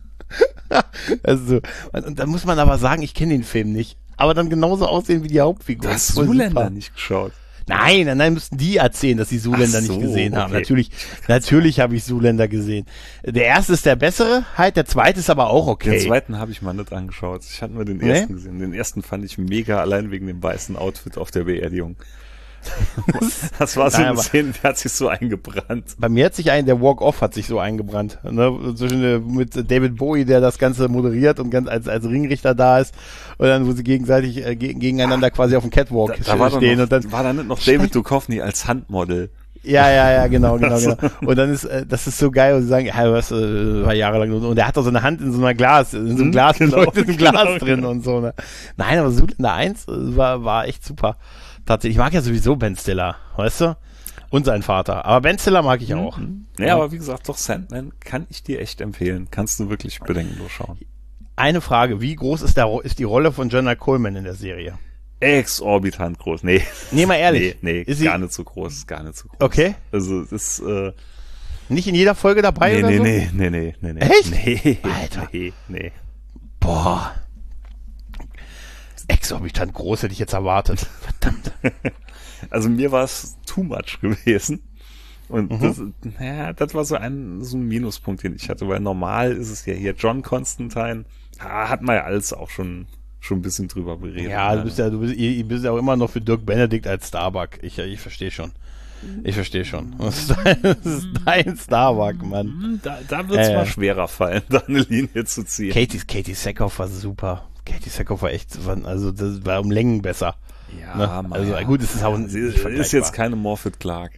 Also, und da muss man aber sagen, ich kenne den Film nicht, aber dann genauso aussehen wie die Hauptfigur. Du hast Zoolander nicht geschaut. Nein, müssten die erzählen, dass sie Zoolander nicht gesehen haben. Natürlich habe ich Zoolander gesehen. Der erste ist der bessere, halt, der zweite ist aber auch okay. Den zweiten habe ich mal nicht angeschaut. Ich hatte nur den ersten gesehen. Den ersten fand ich mega, allein wegen dem weißen Outfit auf der Beerdigung. Das war so eine Szene, der hat sich so eingebrannt. Bei mir hat sich der Walk-Off hat sich so eingebrannt. Ne? Mit David Bowie, der das Ganze moderiert und ganz als Ringrichter da ist. Und dann, wo sie gegenseitig gegeneinander quasi auf dem Catwalk stehen. Und dann war da nicht noch David Duchovny als Handmodel. Ja, genau. Und dann das ist so geil, und sie sagen, ja, was war jahrelang und er hat doch so eine Hand in so einem Glas drin und so. Ne? Nein, aber Zoolander 1 war echt super. Tatsächlich, ich mag ja sowieso Ben Stiller, weißt du? Und sein Vater. Aber Ben Stiller mag ich auch. Ja, aber wie gesagt, doch Sandman kann ich dir echt empfehlen. Kannst du wirklich bedenkenlos schauen. Eine Frage, wie groß ist die Rolle von Jenna Coleman in der Serie? Exorbitant groß. Nee, mal ehrlich. Nee, ist gar nicht so groß. Okay. Also, es ist, nicht in jeder Folge dabei oder so? Nee. Echt? Nee. Alter. Nee. Boah. Exorbitant groß hätte ich jetzt erwartet. Verdammt. Also mir war es too much gewesen. Und das war so ein Minuspunkt, den ich hatte, weil normal ist es ja hier John Constantine, hat man ja alles auch schon ein bisschen drüber beredet. Ja, ihr bist ja auch immer noch für Dirk Benedict als Starbuck. Ich verstehe schon. Das ist dein Starbuck, Mann. Da wird es mal schwerer fallen, da eine Linie zu ziehen. Katie Sackhoff war super. Katie Sackhoff war echt, also das war um Längen besser. Ja, ne? Also gut, es ist auch sie ist jetzt keine Morphet Clark.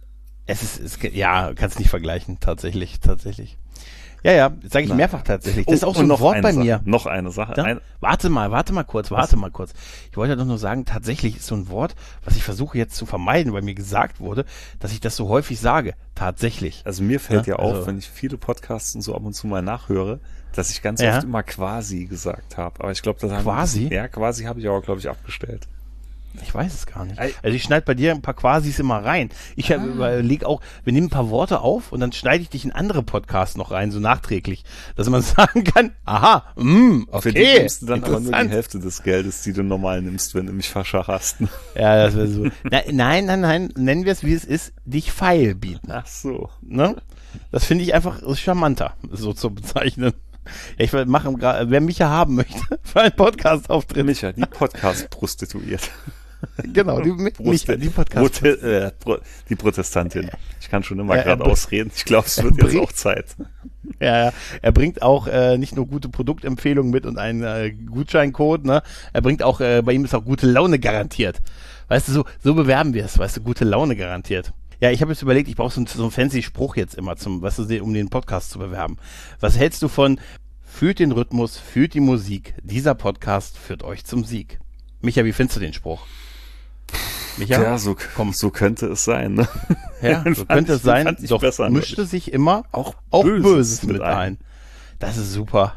Kannst nicht vergleichen, tatsächlich. Ja, sage ich mehrfach tatsächlich. Das ist auch so ein Wort bei mir. Noch eine Sache. Ja? Warte mal kurz. Ich wollte doch nur sagen, tatsächlich ist so ein Wort, was ich versuche jetzt zu vermeiden, weil mir gesagt wurde, dass ich das so häufig sage. Tatsächlich. Also mir fällt ja auf, wenn ich viele Podcasts und so ab und zu mal nachhöre, dass ich ganz oft immer quasi gesagt habe. Aber ich glaube, das quasi habe ich aber, glaube ich, abgestellt. Ich weiß es gar nicht. Also ich schneide bei dir ein paar Quasis immer rein. Ich überlege auch, wir nehmen ein paar Worte auf und dann schneide ich dich in andere Podcasts noch rein, so nachträglich, dass man sagen kann, aha, okay. Für die nimmst du dann aber nur die Hälfte des Geldes, die du normal nimmst, wenn du mich verschacherst. Ja, das wäre so. Nein, nennen wir es, wie es ist, dich feil bieten. Ach so. Ne? Das finde ich einfach charmanter, so zu bezeichnen. Ja, ich mache gerade, wer Micha haben möchte, für einen Podcast-Auftritt. Micha, die Podcast-Prostituiert. Genau, die Podcast. Die Protestantin. Ich kann schon immer gerade ausreden. Ich glaube, es wird jetzt auch Zeit. Ja, er bringt auch nicht nur gute Produktempfehlungen mit und einen Gutscheincode, ne? Er bringt auch, bei ihm ist auch gute Laune garantiert. Weißt du, so bewerben wir es, weißt du, gute Laune garantiert. Ja, ich habe jetzt überlegt, ich brauche so einen fancy Spruch jetzt immer um den Podcast zu bewerben. Was hältst du von fühlt den Rhythmus, fühlt die Musik, dieser Podcast führt euch zum Sieg? Micha, wie findest du den Spruch? Micha? Ja, so könnte es sein, ne? Ja, so könnte es sein, doch mischte sich immer auch Böses mit ein. Das ist super.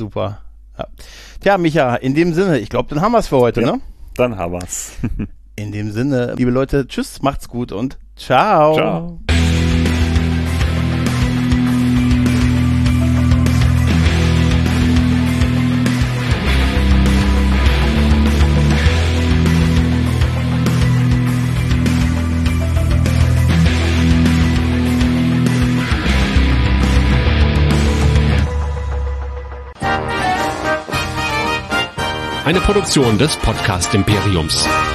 Ja. Tja, Micha, in dem Sinne, ich glaube, dann haben wir es für heute, ne? Dann haben wir es. In dem Sinne, liebe Leute, tschüss, macht's gut und ciao. Ciao. Eine Produktion des Podcast Imperiums.